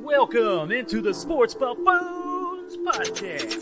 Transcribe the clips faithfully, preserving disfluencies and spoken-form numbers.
Welcome into the Sports Buffoons Podcast.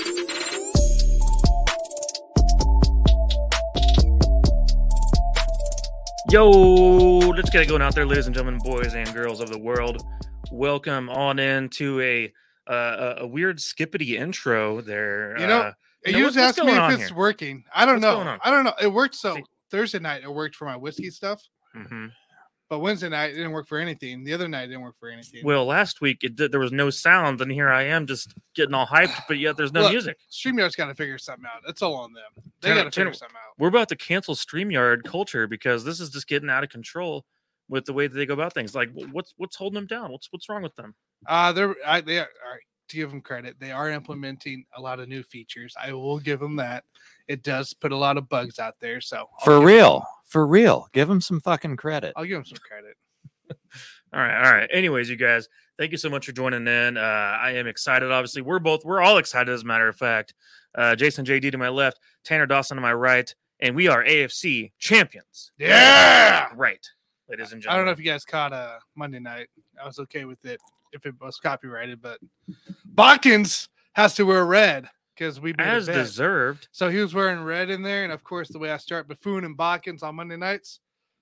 Yo, let's get it going out there, ladies and gentlemen, boys and girls of the world. Welcome on into a uh, a weird skippity intro there. You know, uh, you, know, you what's, just what's asked me going if on it's here? working. I don't What's know. going on? I don't know. It worked so See- Thursday night. It worked for my whiskey stuff, Mm-hmm. but Wednesday night it didn't work for anything. The other night it didn't work for anything. Well, last week it did, there was no sound, and here I am just getting all hyped, but yet there's no Look, music. StreamYard's got to figure something out. It's all on them. They Tanner- got to figure Tanner- something out. We're about to cancel StreamYard culture because this is just getting out of control with the way that they go about things. Like, wh- what's what's holding them down? What's what's wrong with them? Uh, they're I, they are. All right, to give them credit, they are implementing a lot of new features. I will give them that. It does put a lot of bugs out there. So I'll For give real, them- for real. Give him some fucking credit. I'll give them some credit. All right, all right. Anyways, you guys, thank you so much for joining in. Uh, I am excited. Obviously, we're both we're all excited. As a matter of fact, uh, Jason J D to my left, Tanner Dawson to my right, and we are A F C champions. Yeah. Right, ladies and I gentlemen. don't know if you guys caught uh Monday night. I was okay with it if it was copyrighted, but Botkins has to wear red because we made as a bet. deserved. So he was wearing red in there, and of course, the way I start Buffoon and Botkins on Monday nights,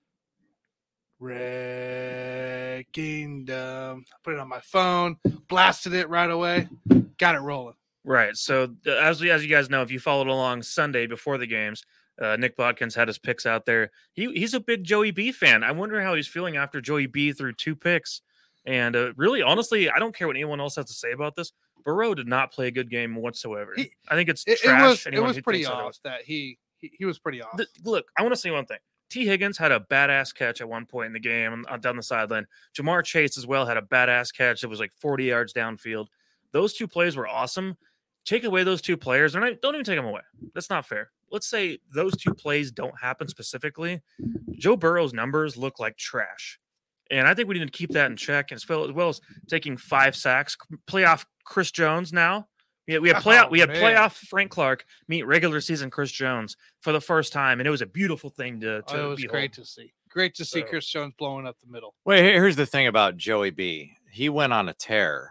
Red Kingdom. I put it on my phone, blasted it right away, got it rolling. Right. So uh, as we, as you guys know, if you followed along Sunday before the games, uh, Nick Bodkins had his picks out there. He he's a big Joey B fan. I wonder how he's feeling after Joey B threw two picks. And uh, really, honestly, I don't care what anyone else has to say about this. Burrow did not play a good game whatsoever. He- I think it's It, it trash. was it anyone was who pretty thinks off otherwise. that he, he he was pretty off. The- look, I want to say one thing. T. Higgins had a badass catch at one point in the game uh, down the sideline. Jamar Chase as well had a badass catch. It was like forty yards downfield. Those two plays were awesome. Take away those two players. They're not, don't even take them away. That's not fair. Let's say those two plays don't happen specifically. Joe Burrow's numbers look like trash. And I think we need to keep that in check, as well as, well as taking five sacks. Playoff Chris Jones now. We had, we had playoff Oh, we had man. playoff Frank Clark meet regular season Chris Jones for the first time, and it was a beautiful thing to, to Oh, it was behold. great to see. Great to see So- Chris Jones blowing up the middle. Wait, here- here's the thing about Joey B. He went on a tear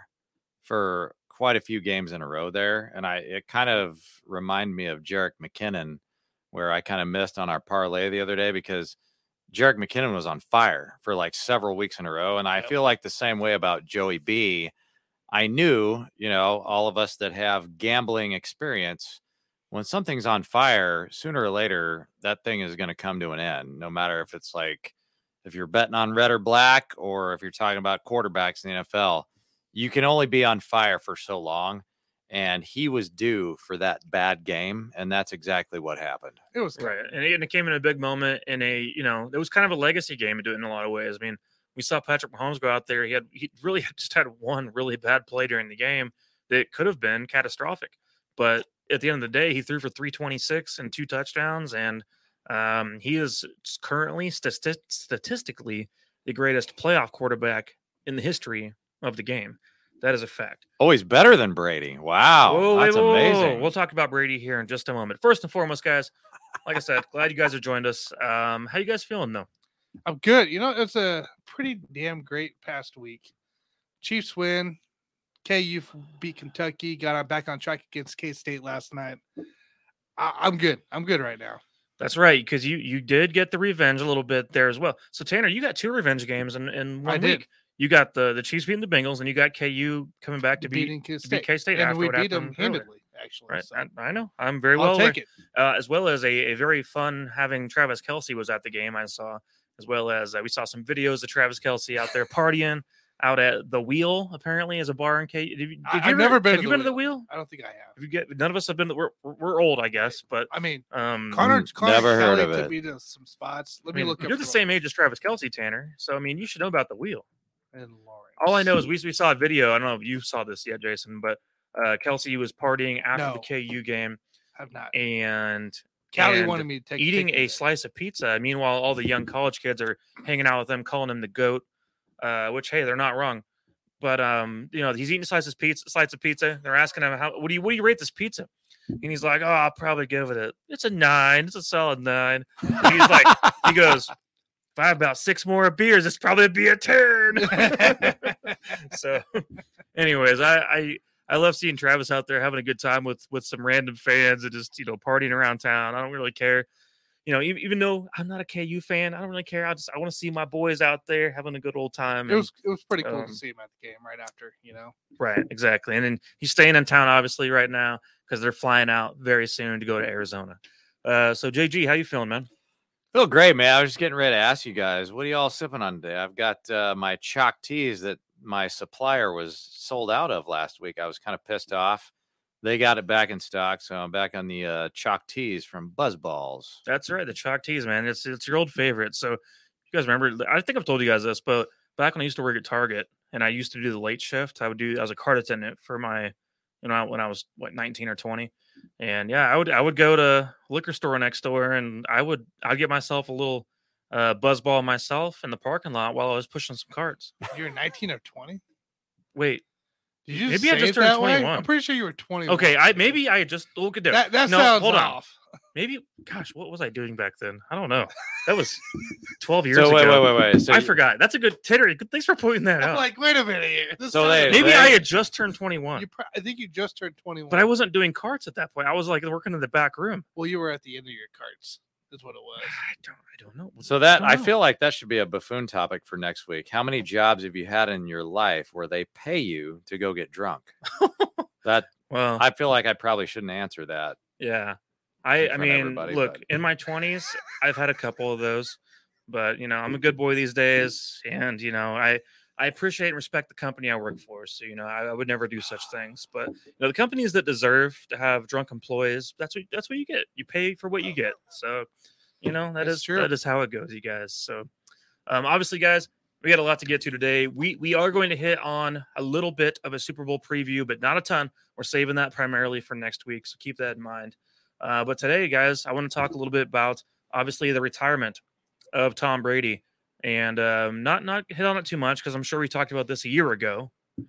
for quite a few games in a row there, and I it kind of reminded me of Jerick McKinnon, where I kind of missed on our parlay the other day because Jerick McKinnon was on fire for like several weeks in a row, and I Yep. feel like the same way about Joey B. I knew, you know, all of us that have gambling experience, when something's on fire, sooner or later, that thing is going to come to an end, no matter if it's like, if you're betting on red or black, or if you're talking about quarterbacks in the N F L, you can only be on fire for so long. And he was due for that bad game. And that's exactly what happened. It was Right. And it, and it came in a big moment in a, you know, it was kind of a legacy game in a lot of ways. I mean, we saw Patrick Mahomes go out there. He had, he really had just had one really bad play during the game that could have been catastrophic. But at the end of the day, he threw for three twenty-six and two touchdowns. And um, he is currently stati- statistically the greatest playoff quarterback in the history of the game. That is a fact. Always better than Brady. Wow. Whoa, wait, that's whoa, whoa, whoa. amazing. We'll talk about Brady here in just a moment. First and foremost, guys, like I said, glad you guys have joined us. Um, how you guys feeling though? I'm good. You know, it's a pretty damn great past week. Chiefs win. K U beat Kentucky. Got on back on track against K-State last night. I, I'm good. I'm good right now. That's right, because you you did get the revenge a little bit there as well. So Tanner, you got two revenge games in, in one I did. week. You got the the Chiefs beating the Bengals, and you got K U coming back to beat beating to K-State. beat K-State and after we what beat happened them earlier. handedly, actually. Right, So I, I know. I'm very I'll well aware. take it. Uh, as well as a, a very fun having Travis Kelce was at the game. I saw, as well as uh, we saw some videos of Travis Kelce out there partying out at the Wheel. Apparently, as a bar in K. Did you, did I- you I've ever- never been Have to you the been to the Wheel. Wheel? I don't think I have. Have you get? None of us have been. We're we're old, I guess, but I mean, um, Connor, Mm, Connor never heard Kelly of took it. me to some spots. Let I me mean, look up. you're the real- same age as Travis Kelce, Tanner. So I mean, you should know about the Wheel. And Lawrence. All I know is we we saw a video. I don't know if you saw this yet, Jason, but uh, Kelsey was partying after the No. K U game have not. and Callie and wanted me to take eating take a me there. slice of pizza. Meanwhile, all the young college kids are hanging out with him, calling him the goat. Uh, which hey, they're not wrong. But um, you know, he's eating slices of pizza, slice of pizza. They're asking him how what do you what do you rate this pizza? And he's like, oh, I'll probably give it a it's a nine. It's a solid nine. And he's like, he goes, if I have about six more beers, it's probably be a turn. So, anyways, I, I I love seeing Travis out there having a good time with with some random fans and just, you know, partying around town. I don't really care. You know, even, even though I'm not a K U fan, I don't really care. I just I want to see my boys out there having a good old time. It and, was it was pretty cool um, to see him at the game right after, you know. Right, exactly. And then he's staying in town, obviously, right now because they're flying out very soon to go to Arizona. Uh, so, J G, how you feeling, man? Feel great, man. I was just getting ready to ask you guys, what are y'all sipping on today? I've got uh, my chalk teas that my supplier was sold out of last week. I was kind of pissed off. They got it back in stock, so I'm back on the uh, chalk teas from Buzzballs. That's right, the chalk teas, man. It's it's your old favorite. So, you guys remember? I think I've told you guys this, but back when I used to work at Target and I used to do the late shift, I would do I was a cart attendant for my, you know, when I was what nineteen or twenty. And yeah, I would I would go to liquor store next door and I would I'd get myself a little uh, buzzball myself in the parking lot while I was pushing some carts. You were nineteen or twenty? Wait, Did you maybe I say just it turned that way? twenty-one. I'm pretty sure you were twenty-one. Okay, I maybe I just look at there. That, that no, sounds hold on. off. Maybe, gosh, what was I doing back then? I don't know. That was twelve years So wait, ago. wait, wait, wait. So I you- forgot. That's a good Titter. Good, thanks for pointing that I'm out. like, wait a minute here. This So sounds- they- Maybe they- I had just turned twenty-one, you pro- I think you just turned twenty-one. but I wasn't doing carts at that point. I was like working in the back room. Well, you were at the end of your carts. Is what it was. I don't. I don't know. So that don't I know. feel like that should be a buffoon topic for next week. How many jobs have you had in your life where they pay you to go get drunk? That Well, I feel like I probably shouldn't answer that. yeah. I. in I front of mean, everybody, look. but- In my twenties, I've had a couple of those, but you know, I'm a good boy these days, and you know, I. I appreciate and respect the company I work for. So, you know, I, I would never do such things. But you know, the companies that deserve to have drunk employees, that's what that's what you get. You pay for what you get. So, you know, that That's is true. that is how it goes, you guys. So um, obviously, guys, we got a lot to get to today. We we are going to hit on a little bit of a Super Bowl preview, but not a ton. We're saving that primarily for next week. So keep that in mind. Uh, but today, guys, I want to talk a little bit about obviously the retirement of Tom Brady. And um, not not hit on it too much because I'm sure we talked about this a year ago.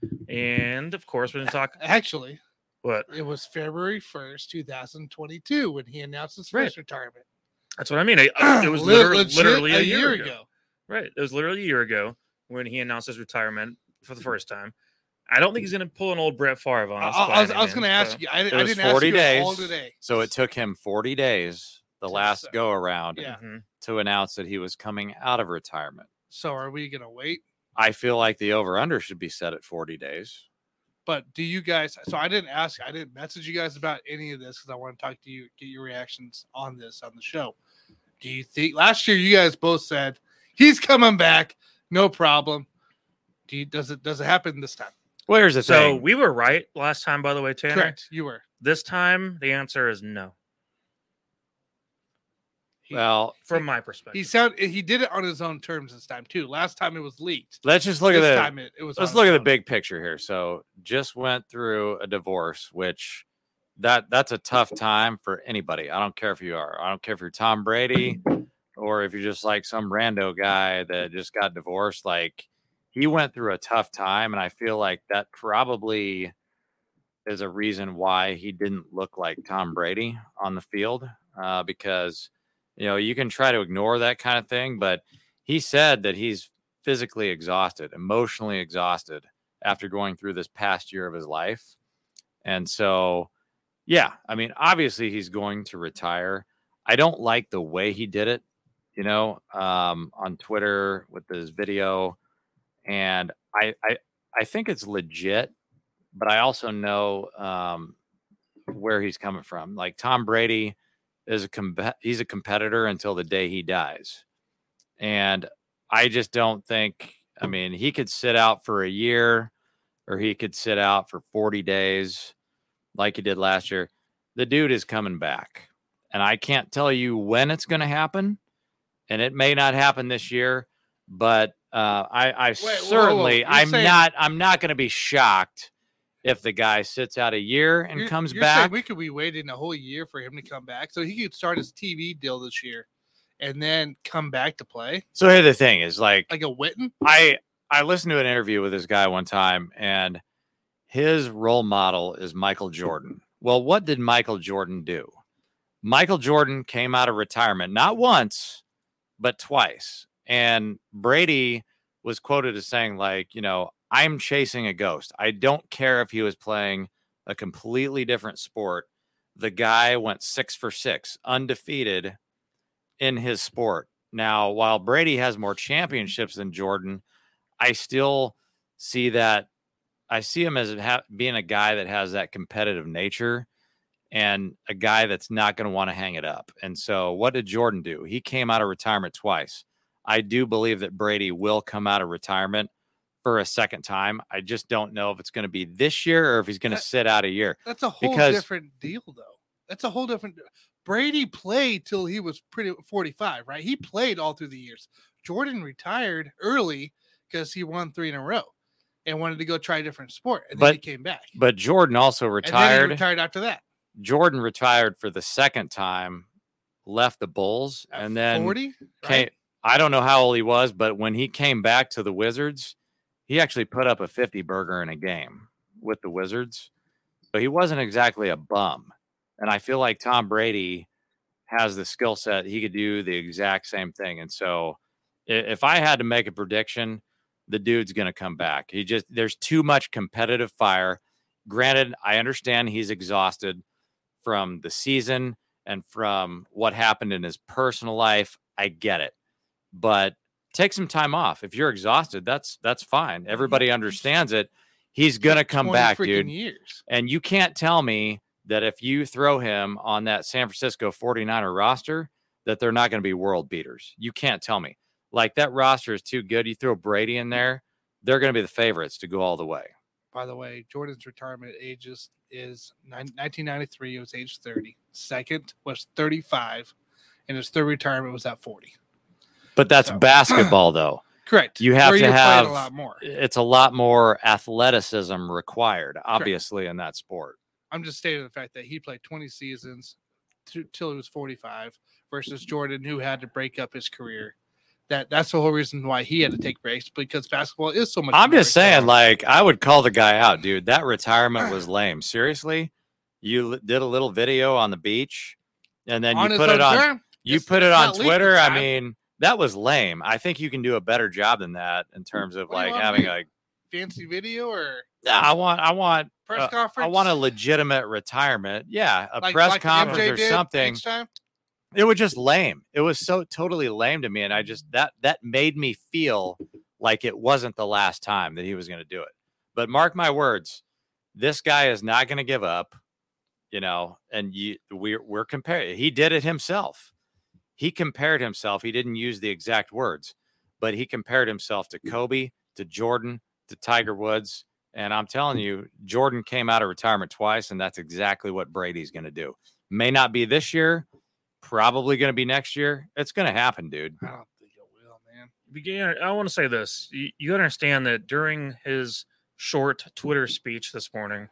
And of course, we're going to talk Actually, what? it was February first, two thousand twenty-two, when he announced his Right. first retirement. That's what I mean. It, it was Lit- literally, legit literally a, year, ago. Right. It was literally a year ago when he announced his retirement for the first time. I don't think he's going to pull an old Brett Favre on I, us. I by was, any I was going to means, ask so- you. I, It I was didn't ask forty you days. all today. So it took him forty days, the To last decide. go around, Yeah. Mhm. to announce that he was coming out of retirement. So are we going to wait? I feel like the over under should be set at forty days. But do you guys? So I didn't ask. I didn't message you guys about any of this because I want to talk to you, get your reactions on this on the show. Do you think last year you guys both said he's coming back, no problem? Do you, does it does it happen this time? Well, here's the So thing. we were right last time, by the way, Tanner. Correct. You were. This time, the answer is no, He, well, from my perspective. he sound he did it on his own terms this time too. Last time it was leaked. let's just look this at the time it, it was. let's on look his at the own. big picture here. So just went through a divorce, which that that's a tough time for anybody. I don't care if you are. I don't care if you're Tom Brady or if you're just like some rando guy that just got divorced. Like he went through a tough time, and I feel like that probably is a reason why he didn't look like Tom Brady on the field, uh, because you know you can try to ignore that kind of thing, but he said that he's physically exhausted, emotionally exhausted after going through this past year of his life. And so, yeah, I mean, obviously he's going to retire. I don't like the way he did it, you know, um, on Twitter with his video. And I, I, I think it's legit, but I also know um, where he's coming from. Like Tom Brady is a comp- he's a competitor until the day he dies. And I just don't think, I mean, he could sit out for a year or he could sit out for forty days like he did last year. The dude is coming back. And I can't tell you when it's going to happen. And it may not happen this year, but uh, I, I whoa, whoa. certainly, You're I'm saying- not, I'm not going to be shocked if the guy sits out a year and You're- comes you're saying back. we could be waiting a whole year for him to come back, so he could start his T V deal this year, and then come back to play So here the thing is like, like a Witten. I I listened to an interview with this guy one time, and his role model is Michael Jordan. Well, what did Michael Jordan do? Michael Jordan came out of retirement not once, but twice, And Brady was quoted as saying, like, you know, I'm chasing a ghost. I don't care if he was playing a completely different sport. The guy went six for six, undefeated in his sport. Now, while Brady has more championships than Jordan, I still see that. I see him as ha- being a guy that has that competitive nature and a guy that's not going to want to hang it up. And so what did Jordan do? He came out of retirement twice. I do believe that Brady will come out of retirement for a second time. I just don't know if it's going to be this year or if he's going to sit out a year. That's a whole because, different deal, though. That's a whole different. Brady played till he was pretty forty-five, right? He played all through the years. Jordan retired early because he won three in a row and wanted to go try a different sport, and then but, he came back. But Jordan also retired. And then he retired after that. Jordan retired for the second time, left the Bulls, At and then forty. Came, Right? I don't know how old he was, but when he came back to the Wizards, he actually put up a fifty burger in a game with the Wizards. So he wasn't exactly a bum. And I feel like Tom Brady has the skill set. He could do the exact same thing. And so if I had to make a prediction, the dude's going to come back. He just, there's too much competitive fire. Granted, I understand he's exhausted from the season and from what happened in his personal life. I get it. But take some time off. If you're exhausted, that's that's fine. Everybody understands it. He's going to come back, dude. Years. And you can't tell me that if you throw him on that San Francisco forty-niner roster, that they're not going to be world beaters. You can't tell me. Like, that roster is too good. You throw Brady in there, they're going to be the favorites to go all the way. By the way, Jordan's retirement ages is nineteen ninety-three. It was age thirty. Second was thirty-five. And his third retirement was at forty. But that's So. basketball, though. Correct. You have Where to you're playing have a lot more. It's a lot more athleticism required, obviously, in that sport. I'm just stating the fact that he played twenty seasons t- till he was forty-five versus Jordan, who had to break up his career. That that's the whole reason why he had to take breaks, because basketball is so much. I'm more just saying, exciting. like, I would call the guy out, dude. That retirement was lame. Seriously, you l- did a little video on the beach, and then On you his put it own on. term? You It's- put it it's on not legal Twitter. I time. mean, that was lame. I think you can do a better job than that in terms of What do you like want, having like, a. fancy video or Nah, I want. I want. press uh, conference. I want a legitimate retirement. Yeah, a like, press like conference M J or did something. each time? It was just lame. It was so totally lame to me, and I just that that made me feel like it wasn't the last time that he was going to do it. But mark my words, this guy is not going to give up. You know, and you we're we're comparing. He did it himself. He compared himself. He didn't use the exact words, but he compared himself to Kobe, to Jordan, to Tiger Woods. And I'm telling you, Jordan came out of retirement twice, and that's exactly what Brady's going to do. May not be this year. Probably going to be next year. It's going to happen, dude. I don't think it will, man. Begin. I want to say this. You, you understand that during his short Twitter speech this morning,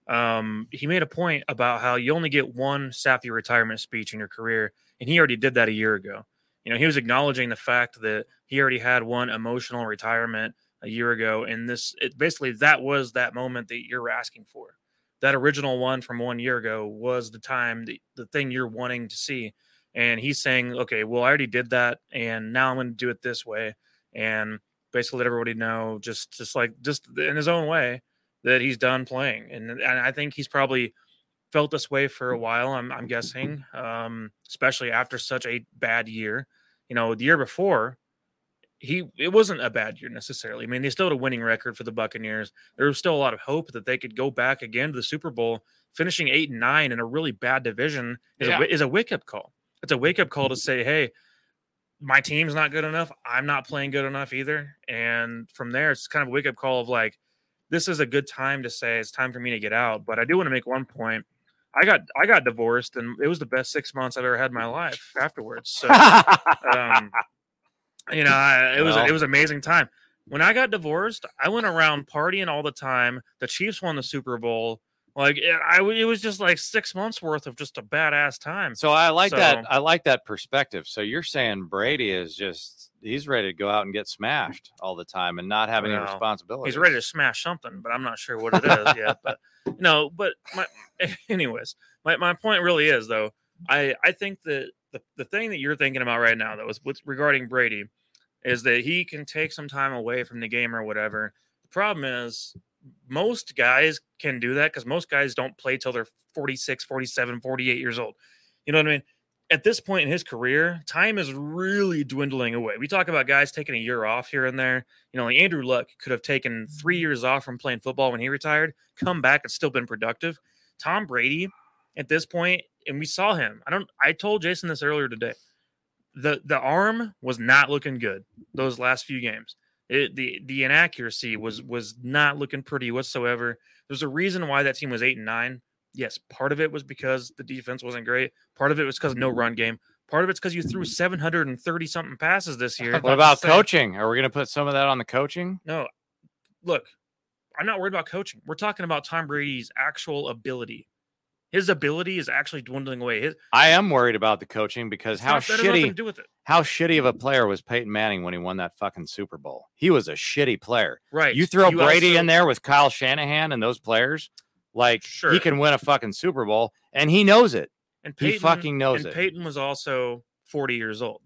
um, he made a point about how you only get one sappy retirement speech in your career, and he already did that a year ago. You know, he was acknowledging the fact that he already had one emotional retirement a year ago, and this it, basically that was that moment that you're asking for. That original one from one year ago was the time, the, the thing you're wanting to see. And he's saying, okay, well, I already did that, and now I'm going to do it this way. And basically let everybody know, just, just like, just in his own way, that he's done playing. And, and I think he's probably felt this way for a while, I'm, I'm guessing, um, especially after such a bad year. You know, the year before, he it wasn't a bad year necessarily. I mean, they still had a winning record for the Buccaneers. There was still a lot of hope that they could go back again to the Super Bowl. Finishing eight and nine in a really bad division is, Yeah. a, is a wake-up call. It's a wake-up call to say, hey, my team's not good enough. I'm not playing good enough either. And from there, it's kind of a wake-up call of like, this is a good time to say it's time for me to get out. But I do want to make one point. I got I got divorced, and it was the best six months I've ever had in my life afterwards. So, um, you know, I, it was Well. it was an amazing time. When I got divorced, I went around partying all the time. The Chiefs won the Super Bowl. Like it, I, it was just like six months worth of just a badass time. So I like So- that. I like that perspective. So you're saying Brady is just he's ready to go out and get smashed all the time and not have any No. responsibility. He's ready to smash something, but I'm not sure what it is yet. But no, but my, anyways, my, my point really is though, I, I think that the, the thing that you're thinking about right now, though, is what's regarding Brady. is that he can take some time away from the game or whatever. The problem is most guys can do that because most guys don't play till they're forty-six, forty-seven, forty-eight years old. You know what I mean? At this point in his career, time is really dwindling away. We talk about guys taking a year off here and there. You know, like Andrew Luck could have taken three years off from playing football when he retired, come back and still been productive. Tom Brady, at this point, and we saw him. I don't. I told Jason this earlier today. The the arm was not looking good those last few games. It, the the inaccuracy was was not looking pretty whatsoever. There's a reason why that team was eight and nine. Yes, part of it was because the defense wasn't great. Part of it was because of no run game. Part of it's because you threw seven hundred thirty something passes this year. What about coaching? Are we going to put some of that on the coaching? No, look, I'm not worried about coaching. We're talking about Tom Brady's actual ability. His ability is actually dwindling away. His, I am worried about the coaching because how not, that has nothing to shitty, do with it. how shitty of a player was Peyton Manning when he won that fucking Super Bowl? He was a shitty player. Right. You throw You Brady also- in there with Kyle Shanahan and those players, like Sure. he can win a fucking Super Bowl, and he knows it. And He Peyton, fucking knows and it. Peyton was also forty years old.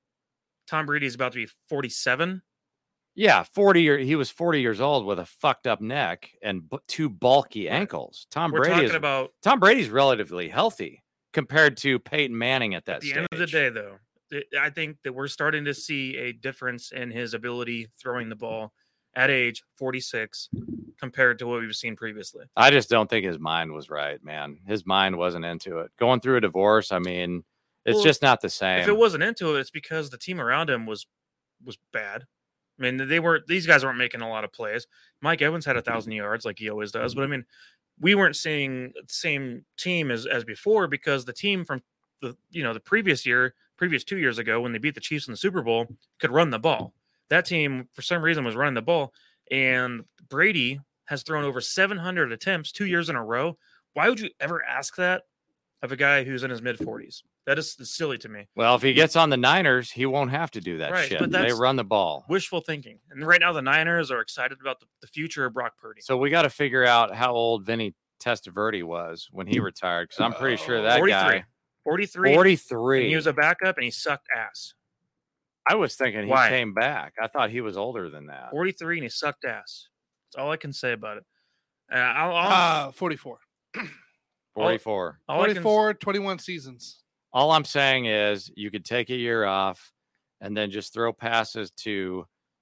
Tom Brady is about to be forty-seven. Yeah, forty year he was forty years old with a fucked up neck and b- two bulky ankles. Tom We're Brady talking is about Tom Brady's relatively healthy compared to Peyton Manning at that at the stage. end of the day, though. it- I think that we're starting to see a difference in his ability throwing the ball at age forty-six compared to what we've seen previously. I just don't think his mind was right, man. His mind wasn't into it. Going through a divorce, I mean, it's Well, just not the same. If it wasn't into it, it's because the team around him was was bad. I mean, they weren't; these guys weren't making a lot of plays. Mike Evans had a thousand yards, like he always does, but I mean, we weren't seeing the same team as as before because the team from the you know the previous year, previous two years ago, when they beat the Chiefs in the Super Bowl, could run the ball. That team, for some reason, was running the ball, and Brady has thrown over seven hundred attempts two years in a row. Why would you ever ask that of a guy who's in his mid forties? That is silly to me. Well, if he gets on the Niners, he won't have to do that Right, shit. but They that's- run the ball. Wishful thinking. And right now, the Niners are excited about the, the future of Brock Purdy. So we got to figure out how old Vinny Testaverde was when he retired, because I'm pretty sure that forty-three. guy forty-three. forty-three. And he was a backup and he sucked ass. I was thinking he Why? came back. I thought he was older than that. forty-three and he sucked ass. That's all I can say about it. Uh, I'll, I'll, Uh, forty-four. forty-four. all I can- forty-four, twenty-one seasons. All I'm saying is you could take a year off and then just throw passes to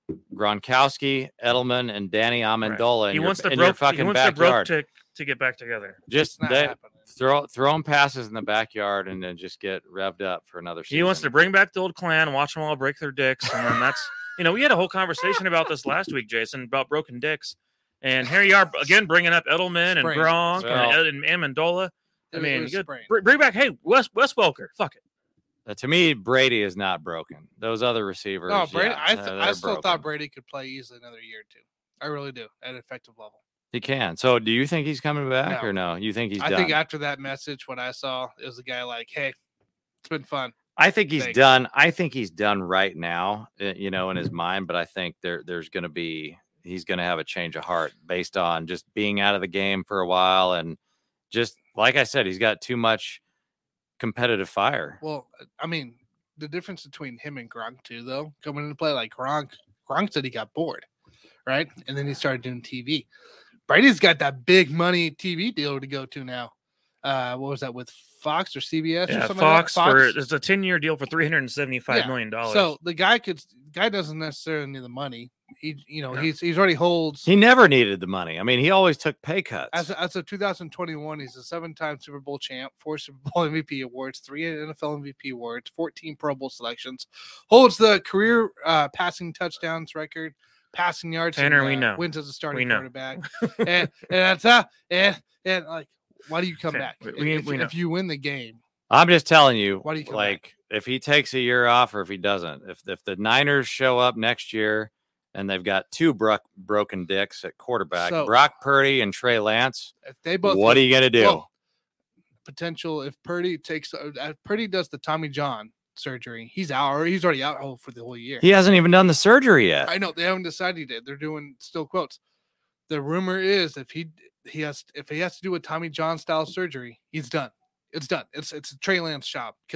Gronkowski, Edelman, and Danny Amendola in, he your, wants the in your broke. He fucking wants the broke backyard. to, to get back together. Just It's not they, happening. throw throw them passes in the backyard and then just get revved up for another season. He wants to bring back the old clan, watch them all break their dicks, and then that's you know we had a whole conversation about this last week, Jason, about broken dicks, and here you are again bringing up Edelman and Sprain. Gronk Well- and, and Amendola. I It- it mean, was you sprained. br- bring back hey Wes Wes Welker, fuck it. Uh, to me, Brady is not broken. Those other receivers. No, Brady. yeah, I, th- uh, I they're still broken. thought Brady could play easily another year or two. I really do at an effective level. He can. So, do you think he's coming back No. or no? You think he's I done? think after that message, what I saw is a guy like, "Hey, it's been fun." I think he's Thanks. done. I think he's done right now, uh, you know, in his mind. But I think there, there's going to be, he's going to have a change of heart based on just being out of the game for a while, and just like I said, he's got too much competitive fire. Well, I mean, the difference between him and Gronk too, though, coming into play, like Gronk, Gronk said he got bored, right? And then he started doing T V. Brady's got that big money T V deal to go to now. Uh, what was that with Fox or C B S or Yeah, something Fox, like that? for it's a ten year deal for three hundred and seventy five Yeah, million dollars. So the guy could, guy doesn't necessarily need the money. He, you know, No. he's he's already holds. He never needed the money. I mean, he always took pay cuts. As, as of two thousand twenty-one, he's a seven-time Super Bowl champ, four Super Bowl M V P awards, three N F L M V P awards, fourteen Pro Bowl selections, holds the career uh, passing touchdowns record, passing yards. Tanner, and, we uh, know. wins as a starting We know. quarterback, and and that's uh, and and like, why do you come Okay, back we- if, we- if, we know. if you win the game? I'm just telling you, Why do you come like, back? if he takes a year off or if he doesn't, if if the Niners show up next year and they've got two bro- broken dicks at quarterback, So- Brock Purdy and Trey Lance, If they both, what are you gonna do? well, potential if Purdy takes uh, if Purdy does the Tommy John surgery, he's out or he's already out oh, for the whole year. He hasn't even done the surgery yet. I know they haven't decided yet. They're doing still quotes. The rumor is if he he has if he has to do a Tommy John style surgery, he's done. It's done. It's it's a Trey Lance job because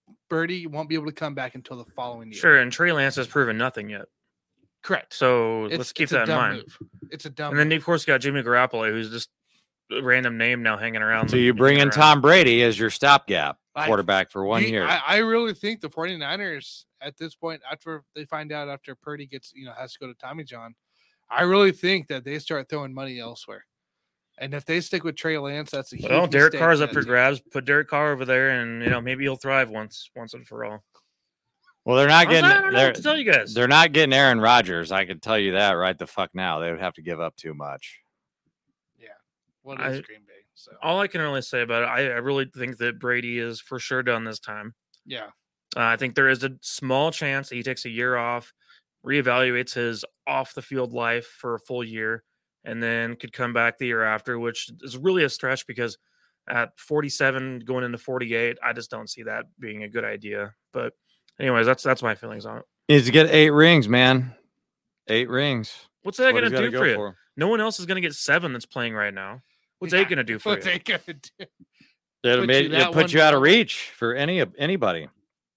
Birdie won't be able to come back until the following year. Sure, and Trey Lance has proven nothing yet. Correct. So It's, let's keep it's that a in dumb mind. move. It's a dumb And then, move. of course, you got Jimmy Garoppolo, who's just a random name now hanging around. So you bring in around. Tom Brady as your stopgap I- quarterback for one Do you- year. I, I really think the 49ers at this point, after they find out after Purdy gets, you know, has to go to Tommy John, I really think that they start throwing money elsewhere. And if they stick with Trey Lance, that's a huge Well, Derek mistake Carr's for up that for team. grabs. Put Derek Carr over there, and you know maybe he'll thrive once, once and for all. well, they're not I don't getting know they're, what to tell you guys. they're not getting Aaron Rodgers. I can tell you that right the fuck now. They would have to give up too much. Yeah. What is I- Green Bay? So All I can really say about it, I, I really think that Brady is for sure done this time. yeah. Uh, I think there is a small chance that he takes a year off, reevaluates his off the field life for a full year, and then could come back the year after, which is really a stretch because at forty-seven going into forty-eight, I just don't see that being a good idea. But anyways, that's that's my feelings on it. Needs to get eight rings, man. Eight rings. What's that What going he's to gotta do go for you? for. No one else is going to get seven that's playing right now. What's Yeah. eight going to do for What's you? they gonna do? It'll, Put make, you it'll that put one you out of down. reach for any anybody.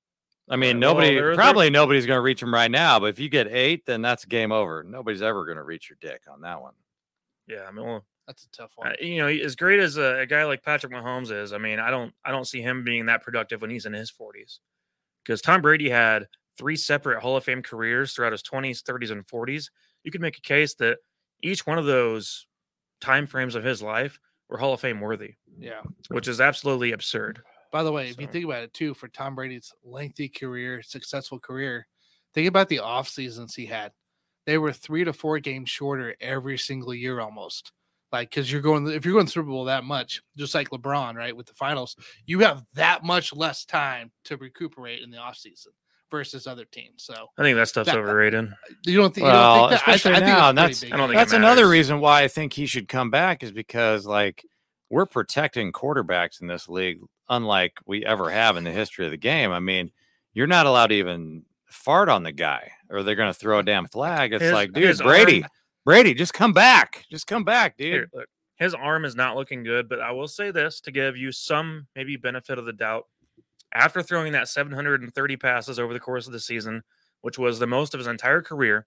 I mean, Right, well, nobody, they're- they're- probably nobody's going to reach him right now. But if you get eight, then that's game over. Nobody's ever going to reach your dick on that one. Yeah, I mean, well, That's a tough one. uh, you know, as great as a, a guy like Patrick Mahomes is, I mean, I don't, I don't see him being that productive when he's in his forties, because Tom Brady had three separate Hall of Fame careers throughout his twenties, thirties, and forties. You could make a case that each one of those time frames of his life were Hall of Fame worthy, Yeah. which is absolutely absurd. By the way, if you So- think about it too, for Tom Brady's lengthy career, successful career, think about the off seasons he had. They were three to four games shorter every single year almost. Like, because you're going, if you're going Super Bowl that much, just like LeBron, right, with the finals, you have that much less time to recuperate in the off season versus other teams. So I think that stuff's That- overrated. you don't think, you Well, don't think that? I, especially I think now, it's and pretty that's- big. I don't think it That's another matters. reason why I think he should come back is because like we're protecting quarterbacks in this league, unlike we ever have in the history of the game. I mean, you're not allowed to even fart on the guy, or they're going to throw a damn flag. It's His- like, dude, his Brady, arm- Brady, just come back, just come back, dude. Here, look, his arm is not looking good, but I will say this to give you some maybe benefit of the doubt. After throwing that seven hundred thirty passes over the course of the season, which was the most of his entire career,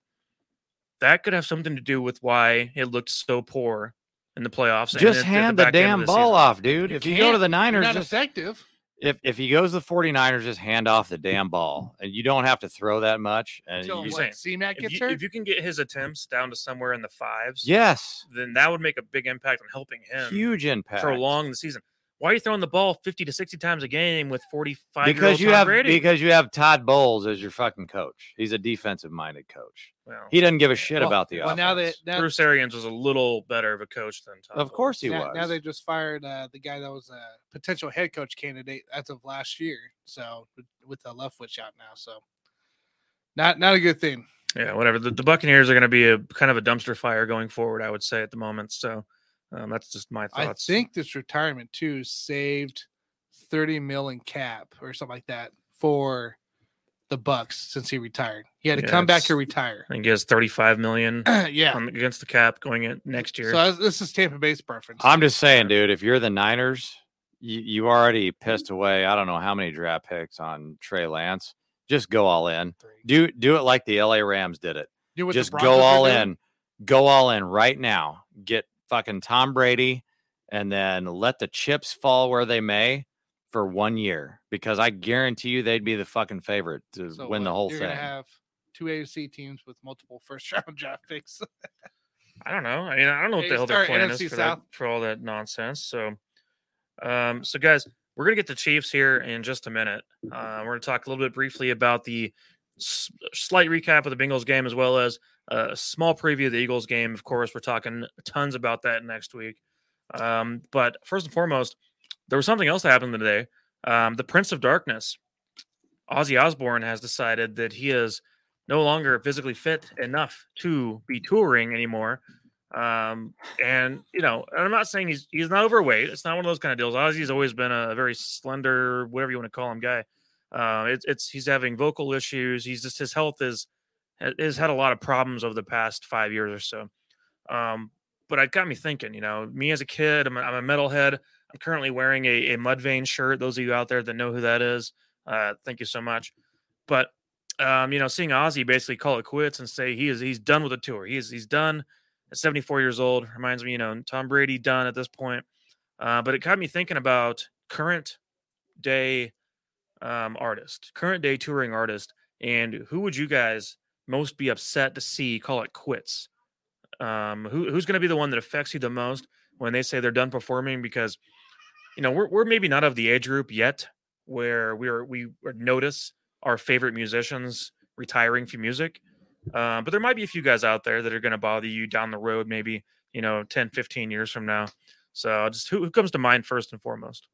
that could have something to do with why it looked so poor in the playoffs. and Just at- at hand the back end of damn the ball season. off, dude. You If you go to can't. the You're Niners, not just, effective. if if he goes to the 49ers, just hand off the damn ball, and you don't have to throw that much. And Until you, you what, saying, C-Mac If gets you, hurt? if you can get his attempts down to somewhere in the fives, yes, then that would make a big impact on helping him huge impact. prolong the season. Why are you throwing the ball fifty to sixty times a game with forty-five because you Tom have Brady? because you have Todd Bowles as your fucking coach. He's a defensive minded coach. Well, He doesn't give a shit Well- about the well, offense. now that now, Bruce Arians was a little better of a coach than Tom. of course he now, was. now they just fired uh, the guy that was a potential head coach candidate as of last year. So with, with the Leftwich out now, so not not a good thing. Yeah, whatever. The, the Buccaneers are going to be a kind of a dumpster fire going forward, I would say at the moment. So um, that's just my thoughts. I think this retirement too saved thirty mil in cap or something like that for the Bucks since he retired. He had to Yeah, come back it's- or retire. I think he has thirty-five million yeah. on, against the cap going in next year. So as- this is Tampa Bay's preference. I'm just saying, dude, if you're the Niners, you, you already pissed away I don't know how many draft picks on Trey Lance. Just go all in. Do do it like the L A Rams did it. Do what the Just go Broncos are all doing. in. Go all in right now. Get fucking Tom Brady and then let the chips fall where they may for one year, because I guarantee you they'd be the fucking favorite to So win the what, whole you're thing. gonna have two A F C teams with multiple first round draft picks. I don't know. I mean, I don't know what Hey, the hell their start plan N F is C for that, South. for all that nonsense. So, um, so guys, we're gonna get the Chiefs here in just a minute. Uh, we're gonna talk a little bit briefly about the s- slight recap of the Bengals game, as well as a small preview of the Eagles game. Of course, we're talking tons about that next week. Um, but first and foremost, there was something else that happened today. Um, the Prince of Darkness, Ozzy Osbourne, has decided that he is no longer physically fit enough to be touring anymore. Um, and you know, and I'm not saying he's he's not overweight. It's not one of those kind of deals. Ozzy's always been a very slender, whatever you want to call him, guy. Uh, it's it's he's having vocal issues. He's just his health is has had a lot of problems over the past five years or so. Um, but it got me thinking. You know, me as a kid, I'm a, I'm a metalhead. I'm currently wearing a, a Mudvayne shirt. Those of you out there that know who that is, Uh, thank you so much. But um, you know, seeing Ozzy basically call it quits and say he is he's done with the tour. He's he's done at seventy-four years old. Reminds me, you know, Tom Brady done at this point. Uh, but it got me thinking about current day um, artist, current day touring artist, and who would you guys most be upset to see call it quits? Um, who who's going to be the one that affects you the most when they say they're done performing? Because you know we're we're maybe not of the age group yet where we are we notice our favorite musicians retiring from music. Uh, but there might be a few guys out there that are going to bother you down the road, maybe, you know, ten, fifteen years from now. So just who, who comes to mind first and foremost?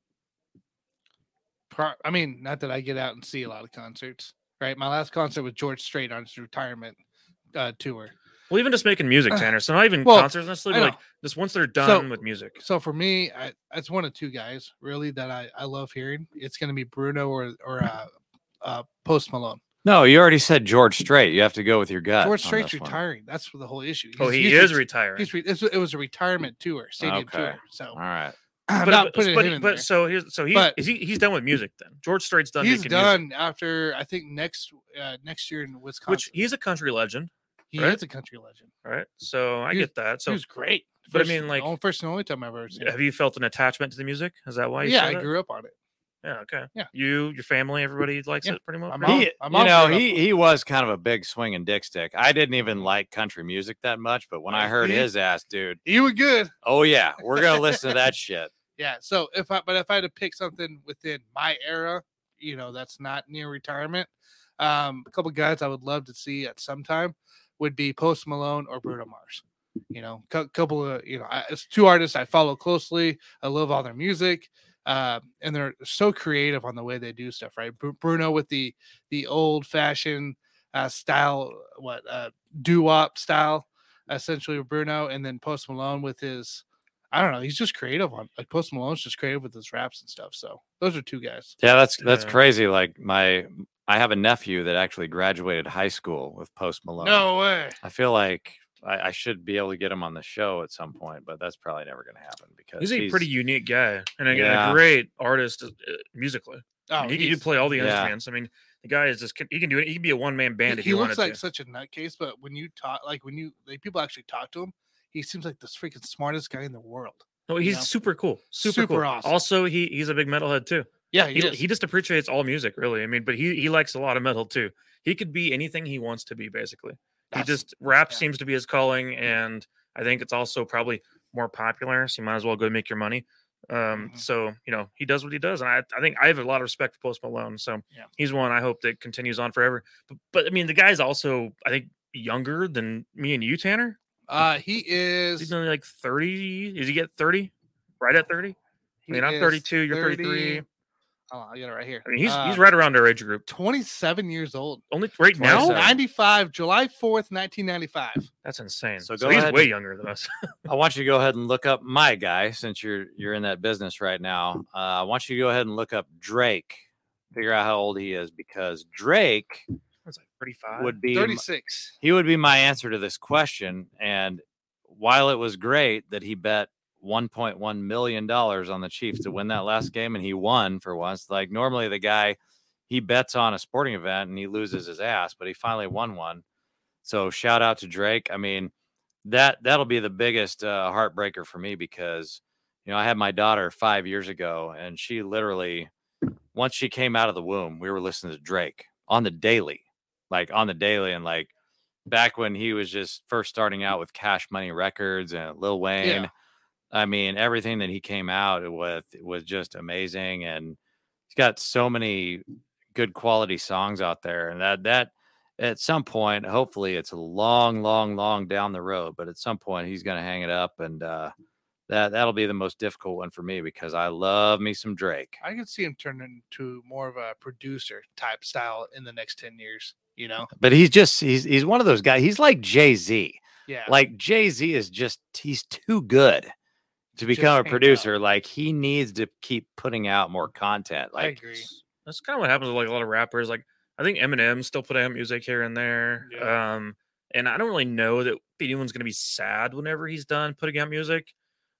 Pro- I mean, not that I get out and see a lot of concerts, right? My last concert was George Strait on his retirement uh, tour. Well, even just making music, Tanner. So not even Well, concerts necessarily, I but like know. just once they're done So- with music. So for me, I, it's one of two guys really that I, I love hearing. It's going to be Bruno or or uh, uh, Post Malone. No, you already said George Strait. You have to go with your gut. George on Strait's this one. retiring. That's the whole issue. Oh, He's- he he's is ret- retiring. He's re- it's- it was a retirement tour, stadium Okay. tour. So All right. I'm but not but, putting but, him in but there. so here's so he's But- is he he's done with music then. George Strait's done He's making done music. after I think next uh, next year in Wisconsin. Which he's a country legend, he right? is a country legend. right? So I He was- get that. he So was great. but I First- mean, like- the only- first and only time I've ever seen. him. have you felt an attachment to the music? Is that why you Yeah, say I that? grew up on it. Yeah, okay. Yeah. You, your family, everybody likes Yeah. it pretty much. My pretty mom- He, much? my you mom know, grew up he on he was kind of a big swinging dick stick. I didn't even like country music that much, but when I heard He- his ass, dude, You were good. oh yeah, we're gonna listen to that shit. Yeah. So if I but if I had to pick something within my era, you know, that's not near retirement, um, a couple guys I would love to see at some time would be Post Malone or Bruno Mars. You know, a couple of you know, I, it's two artists I follow closely. I love all their music, uh, and they're so creative on the way they do stuff. Right, Bru- Bruno with the the old fashioned uh, style, what uh, doo wop style, essentially with Bruno, and then Post Malone with his. I don't know. He's just creative on like Post Malone's just creative with his raps and stuff. So those are two guys. Yeah, that's that's Yeah. crazy. Like my, I have a nephew that actually graduated high school with Post Malone. No way. I feel like I, I should be able to get him on the show at some point, but that's probably never going to happen because He's a pretty unique guy and a, and a Yeah. great artist uh, musically. Oh, I mean, he, can- he he's- can play all the Yeah. instruments. I mean, the guy is just he can do it. He can be a one man band he, if he he looks wanted like to. such a nutcase, but when you talk, like when you like people actually talk to him, he seems like the freaking smartest guy in the world. No, he's know? super cool. Super, Super cool. awesome. Also, he he's a big metalhead too. Yeah, He, he, is. he just appreciates all music, really. I mean, but he he likes a lot of metal too. He could be anything he wants to be, basically. He That's- just rap yeah. seems to be his calling, and I think it's also probably more popular. So you might as well go make your money. Um, Mhm. so you know he does what he does, and I, I think I have a lot of respect for Post Malone. So Yeah. he's one I hope that continues on forever. But, but I mean, the guy's also I think younger than me and you, Tanner. uh, he is. He's only like thirty. Is he get thirty? Right at thirty? I he mean, I'm is thirty-two. You're thirty thirty-three. Oh, I got it right here. I mean, he's Uh, he's right around our age group. twenty-seven years old. Only right now. twenty-seven. ninety-five, July fourth, nineteen ninety-five. That's insane. So So, go he's ahead way and- younger than us. I want you to go ahead and look up my guy since you're you're in that business right now. Uh, I want you to go ahead and look up Drake. Figure out how old he is because Drake It's like thirty-five. would be m- thirty-six. he would be my answer to this question. And while it was great that he bet one point one million dollars on the Chiefs to win that last game and he won for once, like normally the guy he bets on a sporting event and he loses his ass, but he finally won one. So shout out to Drake. I mean, that that'll be the biggest uh, heartbreaker for me because you know I had my daughter five years ago and she literally once she came out of the womb, we were listening to Drake on the daily, like on the daily, and like back when he was just first starting out with Cash Money Records and Lil Wayne. Yeah. I mean, everything that he came out with was just amazing, and he's got so many good quality songs out there, and that that at some point, hopefully, it's a long, long, long down the road, but at some point, he's going to hang it up, and uh, that that'll be the most difficult one for me because I love me some Drake. I could see him turn into more of a producer type style in the next ten years. You know? But he's just he's he's one of those guys. He's like Jay-Z. Yeah. Like Jay-Z is just he's too good to Just become a hang out. producer. Like he needs to keep putting out more content. I Like agree. That's kind of what happens with like a lot of rappers. Like I think Eminem still put out music here and there. Yeah. Um, and I don't really know that anyone's gonna be sad whenever he's done putting out music.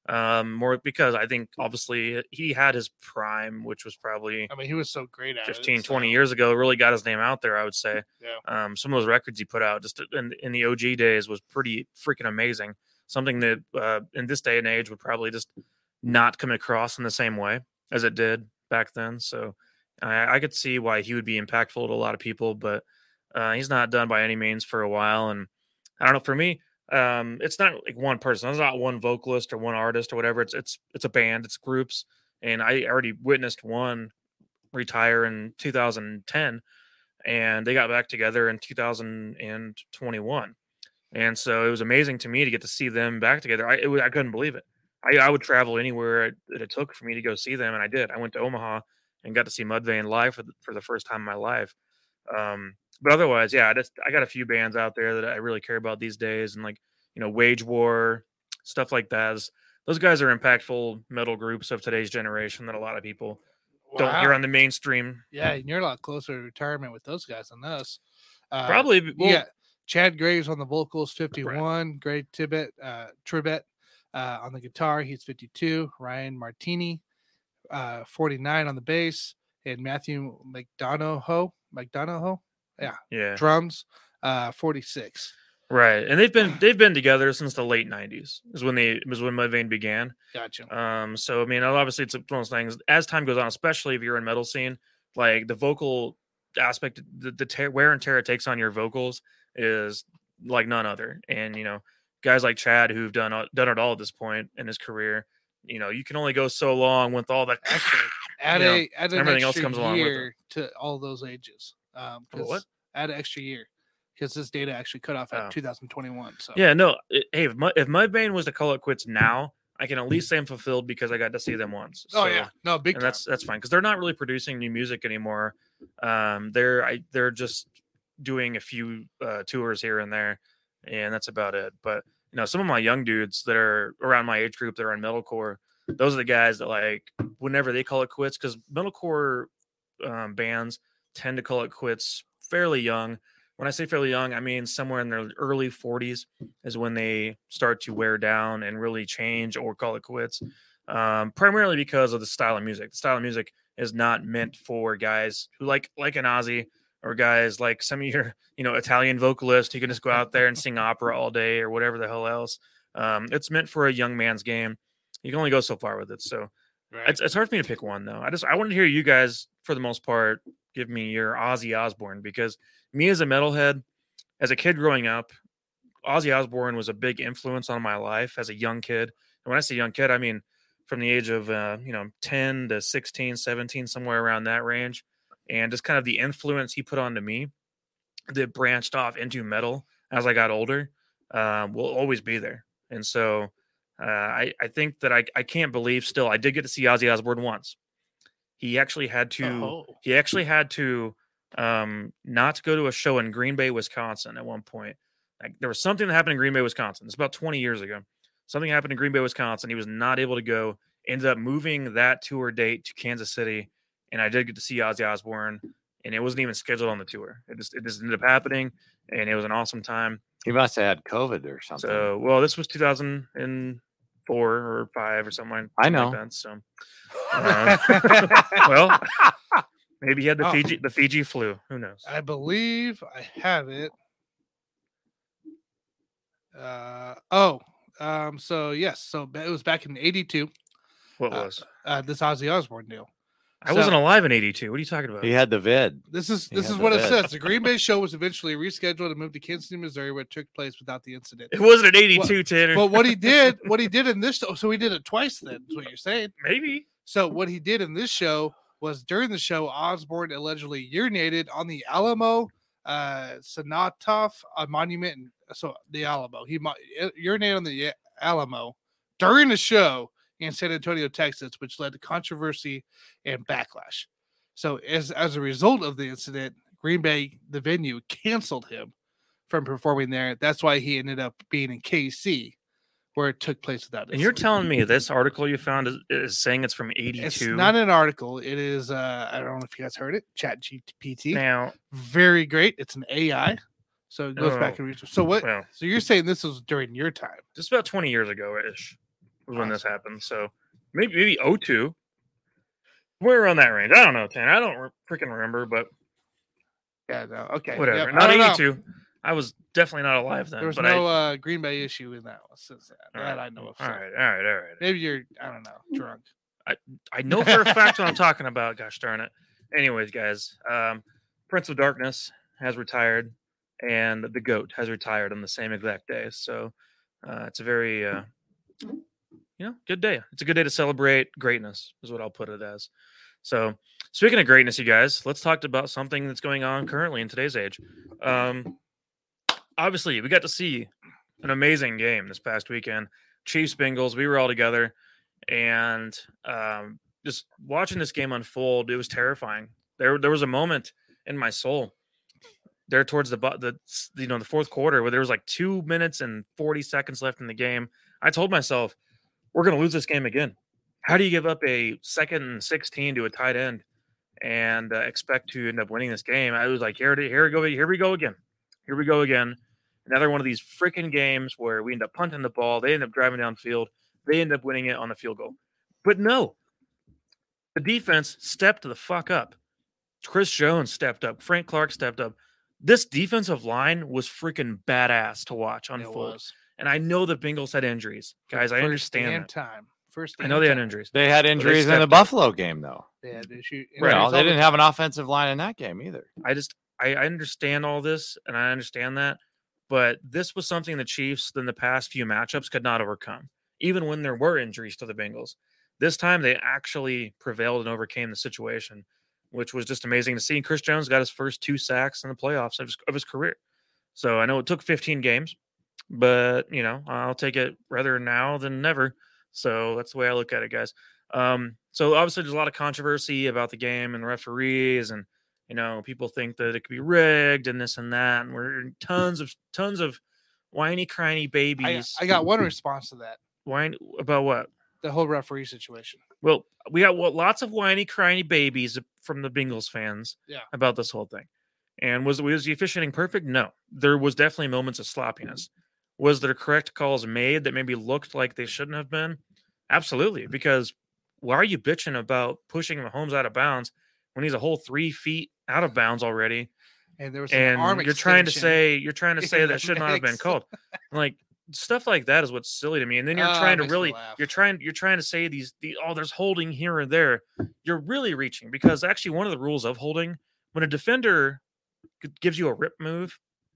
Um, more because I think obviously he had his prime, which was probably I mean, he was so great at fifteen, it, twenty so, years ago, really got his name out there, I would say. Yeah. Um, some of those records he put out just in, in the O G days was pretty freaking amazing. Something that uh, in this day and age would probably just not come across in the same way as it did back then. So I, I could see why he would be impactful to a lot of people, but uh, he's not done by any means for a while. And I don't know, for me, um, it's not like one person. It's not one vocalist or one artist or whatever. It's it's it's a band. It's groups. And I already witnessed one retire in two thousand ten, and they got back together in two thousand twenty-one. And so it was amazing to me to get to see them back together. I it was, I couldn't believe it. I, I would travel anywhere that it took for me to go see them, and I did. I went to Omaha and got to see Mudvayne live for the, for the first time in my life. Um, but otherwise, yeah, I just I got a few bands out there that I really care about these days, and like you know, Wage War, stuff like that. Is- Those guys are impactful metal groups of today's generation that a lot of people don't hear Wow. on the mainstream. Yeah, and you're a lot closer to retirement with those guys than us. Uh, Probably, well, yeah. Chad Graves on the vocals, fifty-one. Greg Tibbet, uh, Tribbett uh, on the guitar, he's fifty-two. Ryan Martini, uh, forty-nine on the bass, and Matthew McDonough, McDonough, yeah, yeah, drums, uh, forty-six. right. And they've been they've been together since the late nineties. Is when they was when Mudvayne began. Gotcha. Um, so I mean, obviously, it's one of those things. As time goes on, especially if you're in metal scene, like the vocal aspect, the, the tear, wear and tear it takes on your vocals is like none other. And you know, guys like Chad who've done uh, done it all at this point in his career, you know, you can only go so long with all that. Add you know, a add an everything else extra comes along with it. year to all those ages. Um, 'cause What? Add an extra year because this data actually cut off at Oh. two thousand twenty-one. So Yeah, no. It, hey, if, Mud, if Mudvayne was to call it quits now, I can at least say I'm fulfilled because I got to see them once. Oh So- yeah, no big and time. that's that's fine because they're not really producing new music anymore. Um, they're I, they're just doing a few uh, tours here and there, and that's about it. But you know, some of my young dudes that are around my age group that are in metalcore, those are the guys that like whenever they call it quits, because metalcore um, bands tend to call it quits fairly young. When I say fairly young, I mean somewhere in their early forties is when they start to wear down and really change or call it quits. Um, primarily because of the style of music. The style of music is not meant for guys who like like an Ozzy or guys like some of your you know Italian vocalists who can just go out there and sing opera all day or whatever the hell else. Um, it's meant for a young man's game. You can only go so far with it. So Right. it's, it's hard for me to pick one though. I just I want to hear you guys for the most part give me your Ozzy Osbourne, because me as a metalhead, as a kid growing up, Ozzy Osbourne was a big influence on my life as a young kid. And when I say young kid, I mean from the age of uh, you know ten to sixteen, seventeen, somewhere around that range, and just kind of the influence he put onto me that branched off into metal as I got older uh, will always be there. And so uh, I I think that I I can't believe still I did get to see Ozzy Osbourne once. He actually had to Oh. he actually had to um, not go to a show in Green Bay, Wisconsin at one point. Like there was something that happened in Green Bay, Wisconsin. It's about twenty years ago. Something happened in Green Bay, Wisconsin. He was not able to go. Ended up moving that tour date to Kansas City, and I did get to see Ozzy Osbourne, and it wasn't even scheduled on the tour. It just it just ended up happening, and it was an awesome time. He must have had COVID or something. So, well, this was two thousand four or five or something. Like, I something know. Like that, so, uh, well, maybe he had the Oh. Fiji the Fiji flu. Who knows? I believe I have it. Uh oh. Um. So yes. So ba- it was back in eighty-two. What uh, was? Uh, this Ozzy Osbourne deal. I wasn't so- alive in eighty-two. What are you talking about? he had the vid. This is He this had is the what it vid. says. The Green Bay show was eventually rescheduled and moved to Kansas City, Missouri, where it took place without the incident. It wasn't an eighty-two, Tanner. But what he did, what he did in this show, so he did it twice. Then is what you're saying. Maybe. So what he did in this show was during the show, Osborne allegedly urinated on the Alamo uh, Cenotaph uh, monument. And so the Alamo, he mo- urinated on the Alamo during the show in San Antonio, Texas, which led to controversy and backlash. So as as a result of the incident, Green Bay, the venue, canceled him from performing there. That's why he ended up being in K C, where it took place without. And you're incident. telling me this article you found is, is saying it's from eighty-two? It's not an article. It is. Uh, I don't know if you guys heard it. Chat G P T. Now, Very great. It's an A I, so it goes back Oh, and research. So what? well, So you're saying this was during your time? just about twenty years ago ish was when this happened. So maybe maybe oh two. We're around that range. I don't know, Tanner. I don't re- freaking remember, but Yeah, no, okay. whatever. Yep, I Not don't know. eighty-two. I was definitely not alive then. There was but no I, uh, Green Bay issue in that one. Since that, all that right, I know of. All so. right, all right, all right. Maybe you're, I don't know, drunk. I know for a fact what I'm talking about. Gosh darn it. Anyways, guys, um, Prince of Darkness has retired, and the GOAT has retired on the same exact day. So uh, it's a very, uh, you know, good day. It's a good day to celebrate greatness, is what I'll put it as. So speaking of greatness, you guys, let's talk about something that's going on currently in today's age. Um, obviously, we got to see an amazing game this past weekend. Chiefs Bengals. We were all together, and um, just watching this game unfold, it was terrifying. There, there was a moment in my soul there towards the the you know the fourth quarter where there was like two minutes and forty seconds left in the game. I told myself, we're going to lose this game again. How do you give up a second and sixteen to a tight end and uh, expect to end up winning this game? I was like, here, here we go, here we go again, here we go again. Another one of these freaking games where we end up punting the ball, they end up driving downfield, they end up winning it on the field goal. But no, the defense stepped the fuck up. Chris Jones stepped up. Frank Clark stepped up. This defensive line was freaking badass to watch unfold. And I know the Bengals had injuries, guys. I understand that. Time. First, I know they had injuries. They had injuries in the stepped Buffalo game, though. They had issue. Right. No, injuries they all the didn't have an offensive line in that game either. I just I, I understand all this, and I understand that, but this was something the Chiefs in the past few matchups could not overcome, even when there were injuries to the Bengals. This time they actually prevailed and overcame the situation, which was just amazing to see. And Chris Jones got his first two sacks in the playoffs of his, of his career. So I know it took fifteen games, but you know, I'll take it rather now than never. So that's the way I look at it, guys. Um, so obviously there's a lot of controversy about the game and referees, and you know, people think that it could be rigged and this and that, and we're tons of tons of whiny, crying I, babies. I got one response to that. Whiny about what? The whole referee situation. Well, we got well, lots of whiny, crying babies from the Bengals fans Yeah. about this whole thing. And was was the officiating perfect? No, there was definitely moments of sloppiness. Was there correct calls made that maybe looked like they shouldn't have been? Absolutely, because why are you bitching about pushing Mahomes out of bounds when he's a whole three feet out of bounds already? And there was some And arm you're trying to extension say you're trying to in say the that should not have been mix. called. Like stuff like that is what's silly to me. And then you're Ah, trying to makes me really laugh. you're trying you're trying to say these the oh there's holding here and there. You're really reaching, because actually one of the rules of holding, when a defender g- gives you a rip move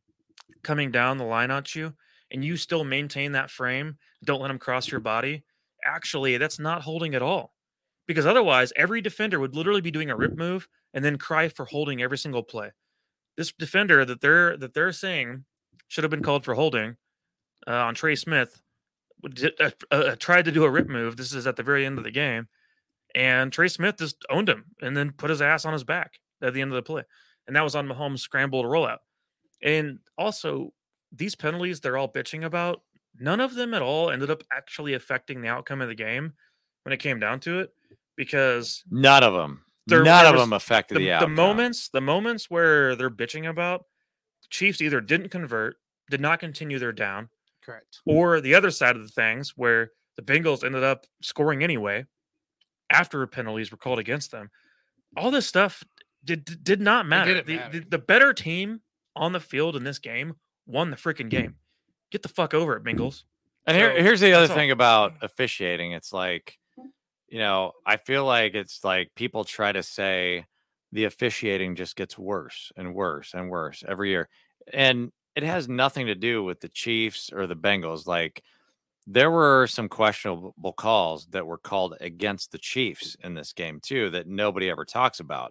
coming down the line at you and you still maintain that frame, don't let him cross your body, actually that's not holding at all. Because otherwise every defender would literally be doing a rip move and then cry for holding every single play. This defender that they're that they're saying should have been called for holding uh, on Trey Smith did, uh, uh, tried to do a rip move. This is at the very end of the game, and Trey Smith just owned him and then put his ass on his back at the end of the play, and that was on Mahomes' scramble to rollout. And also, these penalties they're all bitching about, none of them at all ended up actually affecting the outcome of the game when it came down to it, because None of them. There- None there of was them affected the, the, the outcome. moments the moments where they're bitching about, the Chiefs either didn't convert, did not continue their down, Correct. or the other side of the things where the Bengals ended up scoring anyway after penalties were called against them. All this stuff did did not matter. didn't The, matter. the the better team on the field in this game won the freaking game. Get the fuck over it, Bengals. And here, So, here's the other that's all. thing about officiating. It's like, you know, I feel like it's like people try to say the officiating just gets worse and worse and worse every year. And it has nothing to do with the Chiefs or the Bengals. Like, there were some questionable calls that were called against the Chiefs in this game, too, that nobody ever talks about.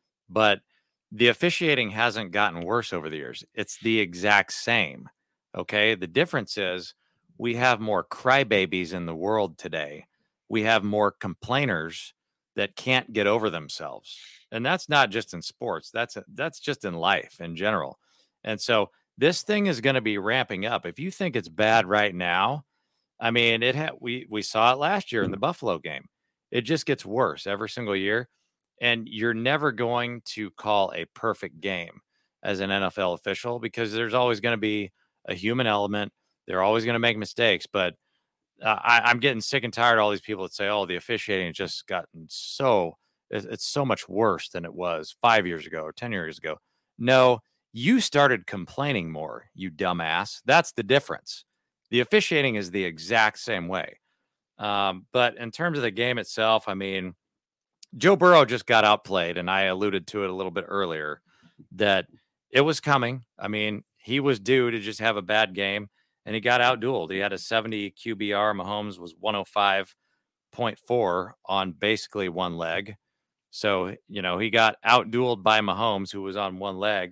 But the officiating hasn't gotten worse over the years. It's the exact same. Okay. The difference is we have more crybabies in the world today. We have more complainers that can't get over themselves. And that's not just in sports. That's a, that's just in life in general. And so this thing is going to be ramping up. If you think it's bad right now, I mean, it ha- we we saw it last year in the Buffalo game. It just gets worse every single year. And you're never going to call a perfect game as an N F L official, because there's always going to be a human element. They're always going to make mistakes. But uh, I, I'm getting sick and tired of all these people that say, "Oh, the officiating has just gotten so it, it's so much worse than it was five years ago or ten years ago." No, you started complaining more, you dumbass. That's the difference. The officiating is the exact same way. Um, but in terms of the game itself, I mean, Joe Burrow just got outplayed, and I alluded to it a little bit earlier that it was coming. I mean, he was due to just have a bad game, and he got outdueled. He had a seventy Q B R. Mahomes was one oh five point four on basically one leg. So, you know, he got outdueled by Mahomes, who was on one leg.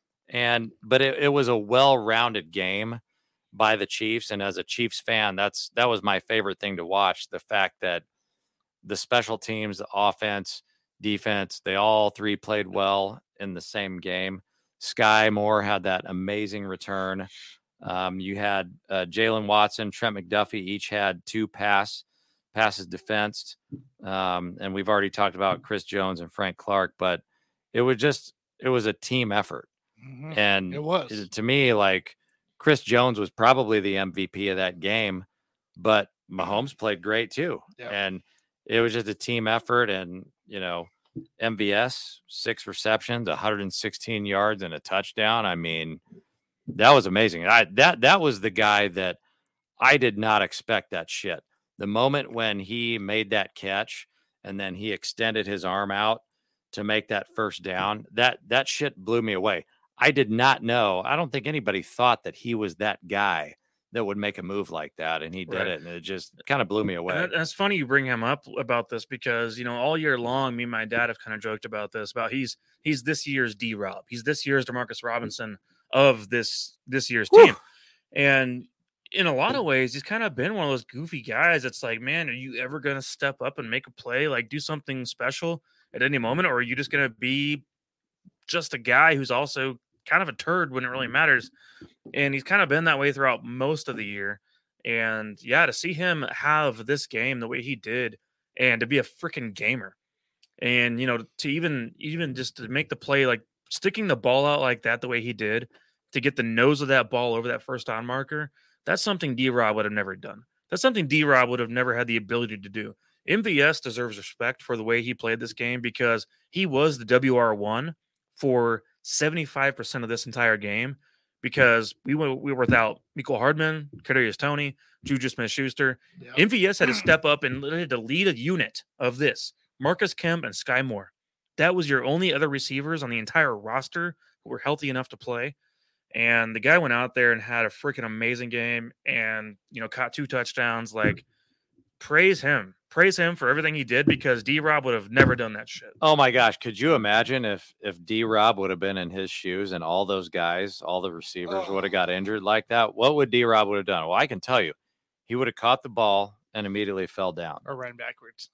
And but it, it was a well-rounded game by the Chiefs. And as a Chiefs fan, that's that was my favorite thing to watch. The fact that the special teams, the offense, defense, they all three played well in the same game. Sky Moore had that amazing return. Um, you had uh, Jalen Watson, Trent McDuffie, each had two pass passes defensed. Um, and we've already talked about Chris Jones and Frank Clark, but it was just, it was a team effort. Mhm. And It was. to me, like Chris Jones was probably the M V P of that game, but Mahomes played great too. Yeah. And it was just a team effort. And, you know, M V S, six receptions, one hundred sixteen yards and a touchdown. I mean, that was amazing. I that that was the guy that I did not expect that shit. The moment when he made that catch and then he extended his arm out to make that first down, that that shit blew me away. I did not know. I don't think anybody thought that he was that guy that would make a move like that, and he did Right. it, and it just kind of blew me away. And that, that's funny you bring him up about this because you know all year long, me and my dad have kind of joked about this. About he's he's this year's D Rob. He's this year's Demarcus Robinson of this this year's Whew. team, and in a lot of ways, he's kind of been one of those goofy guys. It's like, man, are you ever going to step up and make a play, like do something special at any moment, or are you just going to be just a guy who's also kind of a turd when it really matters? And he's kind of been that way throughout most of the year. And yeah, to see him have this game the way he did and to be a freaking gamer and, you know, to even, even just to make the play, like sticking the ball out like that, the way he did to get the nose of that ball over that first down marker, that's something D-Rob would have never done. That's something D-Rob would have never had the ability to do. M V S deserves respect for the way he played this game because he was the W R one for seventy-five percent of this entire game because we were, we were without Mecole Hardman, Kadarius Toney, Juju Smith-Schuster. Yep. M V S had to step up and had to lead a unit of this. Marcus Kemp and Sky Moore. That was your only other receivers on the entire roster who were healthy enough to play. And the guy went out there and had a freaking amazing game and, you know, caught two touchdowns. Like, praise him. Praise him for everything he did because D-Rob would have never done that shit. Oh my gosh, could you imagine if if D-Rob would have been in his shoes and all those guys, all the receivers Oh. would have got injured like that? What would D-Rob would have done? Well, I can tell you, he would have caught the ball and immediately fell down. Or ran backwards.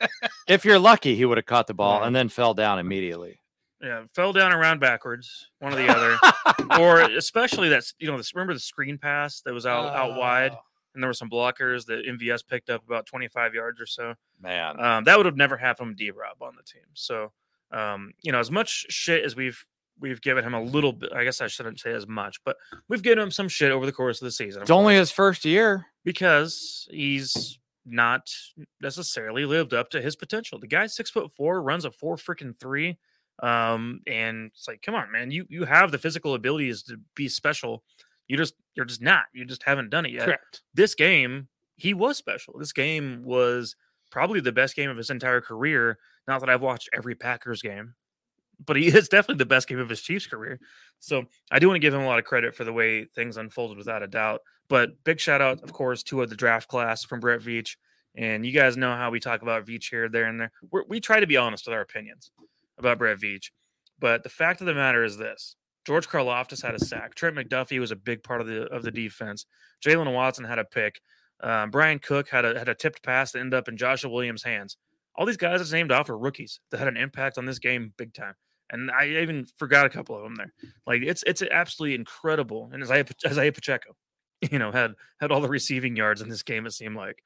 If you're lucky, he would have caught the ball Yeah. and then fell down immediately. Yeah, fell down around backwards, one or the other. Or especially that's, you know, this, remember the screen pass that was out, out wide? Oh. And there were some blockers that M V S picked up about twenty-five yards or so. Man. Um, that would have never happened with D-Rob on the team. So, um, you know, as much shit as we've we've given him a little bit, I guess I shouldn't say as much, but we've given him some shit over the course of the season. It's only his first year. because he's not necessarily lived up to his potential. The guy's six foot four, runs a four freaking three. Um, and it's like, come on, man, you you have the physical abilities to be special. You just you're just not. You just haven't done it yet. Correct. This game, he was special. This game was probably the best game of his entire career. Not that I've watched every Packers game, but he is definitely the best game of his Chiefs career. So I do want to give him a lot of credit for the way things unfolded without a doubt. But big shout out, of course, to the draft class from Brett Veach. And you guys know how we talk about Veach here, there, and there. We're, we try to be honest with our opinions about Brett Veach. But the fact of the matter is this. George Karlaftis had a sack. Trent McDuffie was a big part of the of the defense. Jalen Watson had a pick. Um, Brian Cook had a had a tipped pass that ended up in Joshua Williams' hands. All these guys that's named off are rookies that had an impact on this game big time. And I even forgot a couple of them there. Like it's it's absolutely incredible. And Isaiah, Isaiah Pacheco, you know, had had all the receiving yards in this game. It seemed like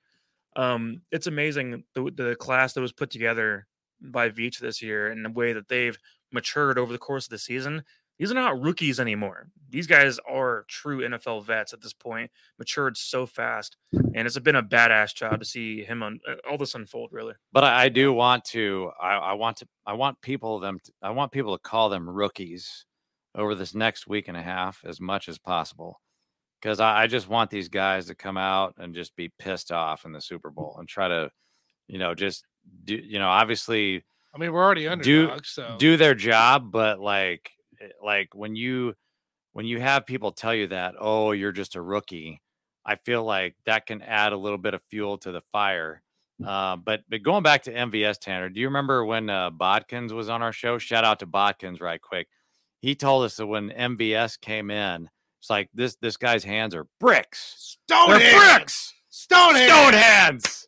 um, it's amazing the the class that was put together by Veach this year and the way that they've matured over the course of the season. These are not rookies anymore. These guys are true N F L vets at this point, matured so fast, and it's been a badass job to see him on all this unfold. Really, but I, I do want to. I, I want to. I want people them. To, I want people to call them rookies over this next week and a half as much as possible, because I, I just want these guys to come out and just be pissed off in the Super Bowl and try to, you know, just do. You know, obviously, I mean, we're already underdogs, do so do their job, but like, like when you. When you have people tell you that, oh, you're just a rookie, I feel like that can add a little bit of fuel to the fire. Uh, but but going back to M V S, Tanner, do you remember when uh, Bodkins was on our show? Shout out to Bodkins right quick. He told us that when M V S came in, it's like this this guy's hands are bricks. Stone They're hands. bricks. Stone hands. Stone hands.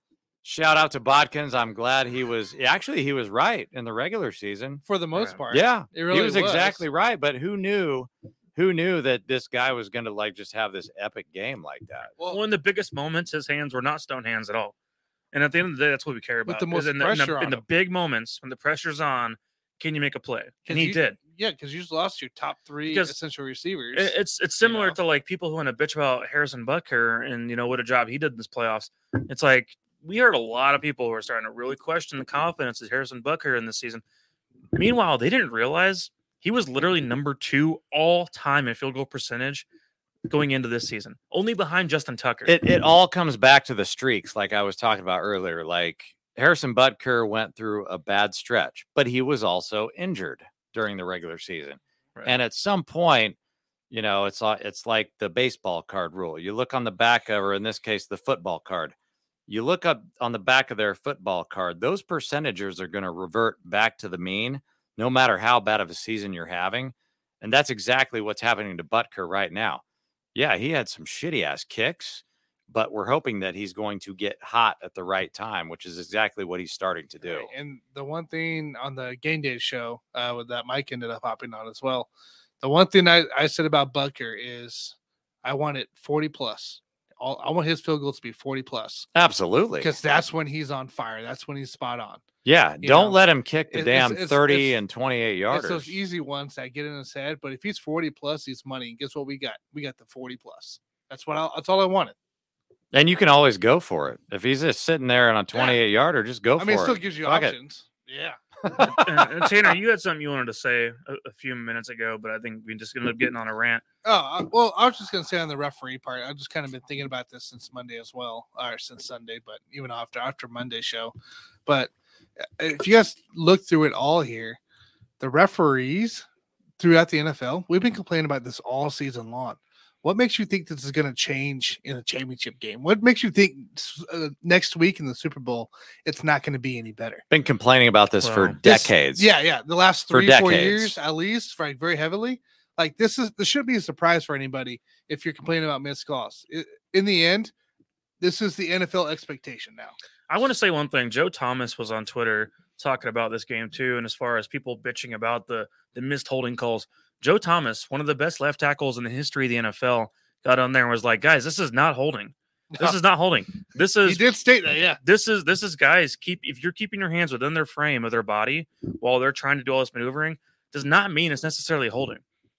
Shout out to Bodkins. I'm glad he was actually he was right in the regular season. For the most Yeah. part. Yeah, It really he was, was. exactly right. But who knew? Who knew that this guy was going to like just have this epic game like that? well, in the biggest moments, his hands were not stone hands at all. And at the end of the day, that's what we care With about. the most is in the, in the- pressure in on the him. big moments when the pressure's on, can you make a play? 'Cause And he you- did. Yeah, because you just lost your top three Because essential receivers. It- It's it's similar know? to like people who want to bitch about Harrison Butker and you know what a job he did in this playoffs. It's like we heard a lot of people who are starting to really question the confidence of Harrison Butker in this season. Meanwhile, they didn't realize he was literally number two all time in field goal percentage going into this season, only behind Justin Tucker. It it all comes back to the streaks, like I was talking about earlier. Like Harrison Butker went through a bad stretch, but he was also injured during the regular season. Right. And at some point, you know, it's uh, it's like the baseball card rule. You look on the back of, or in this case, the football card. You look up on the back of their football card, those percentages are going to revert back to the mean, no matter how bad of a season you're having. And that's exactly what's happening to Butker right now. Yeah, he had some shitty ass kicks, but we're hoping that he's going to get hot at the right time, which is exactly what he's starting to do. Right, and the one thing on the Game Day show uh, with that Mike ended up hopping on as well. The one thing I, I said about Butker is I want it forty plus. All, I want his field goals to be forty plus Absolutely. because that's when he's on fire. That's when he's spot on. Yeah, you don't know, let him kick the it- damn it's- it's- thirty it's- and twenty-eight It's yarders. those easy ones that get in his head. But if he's forty plus, he's money. And guess what we got? We got the forty plus. That's what I, that's all I wanted. And you can always go for it. If he's just sitting there on a twenty-eight yarder, just go I for mean, it it. still gives you Fuck it. options. Yeah. and, and Tanner, you had something you wanted to say a, a few minutes ago, but I think we just ended up getting on a rant. Oh, I- well, I was just going to say on the referee part, I've just kind of been thinking about this since Monday as well, or since Sunday, but even after after Monday show. But uh, if you guys look through it all here, the referees throughout the N F L, we've been complaining about this all season long. What makes you think this is going to change in a championship game? What makes you think uh, next week in the Super Bowl it's not going to be any better? Been complaining about this for Well, This- decades. Yeah, yeah. The last For three, four decades. years at least, right? Very heavily. Like this is this should be a surprise for anybody if you're complaining about missed calls. I- In the end, this is the N F L expectation now. I want to say one thing. Joe Thomas was on Twitter talking about this game too, and as far as people bitching about the the missed holding calls, Joe Thomas, one of the best left tackles in the history of the N F L, got on there and was like, "Guys, this is not holding. This is not holding. This He is did state that, yeah. this is this is guys keep if you're keeping your hands within their frame of their body while they're trying to do all this maneuvering, does not mean it's necessarily holding."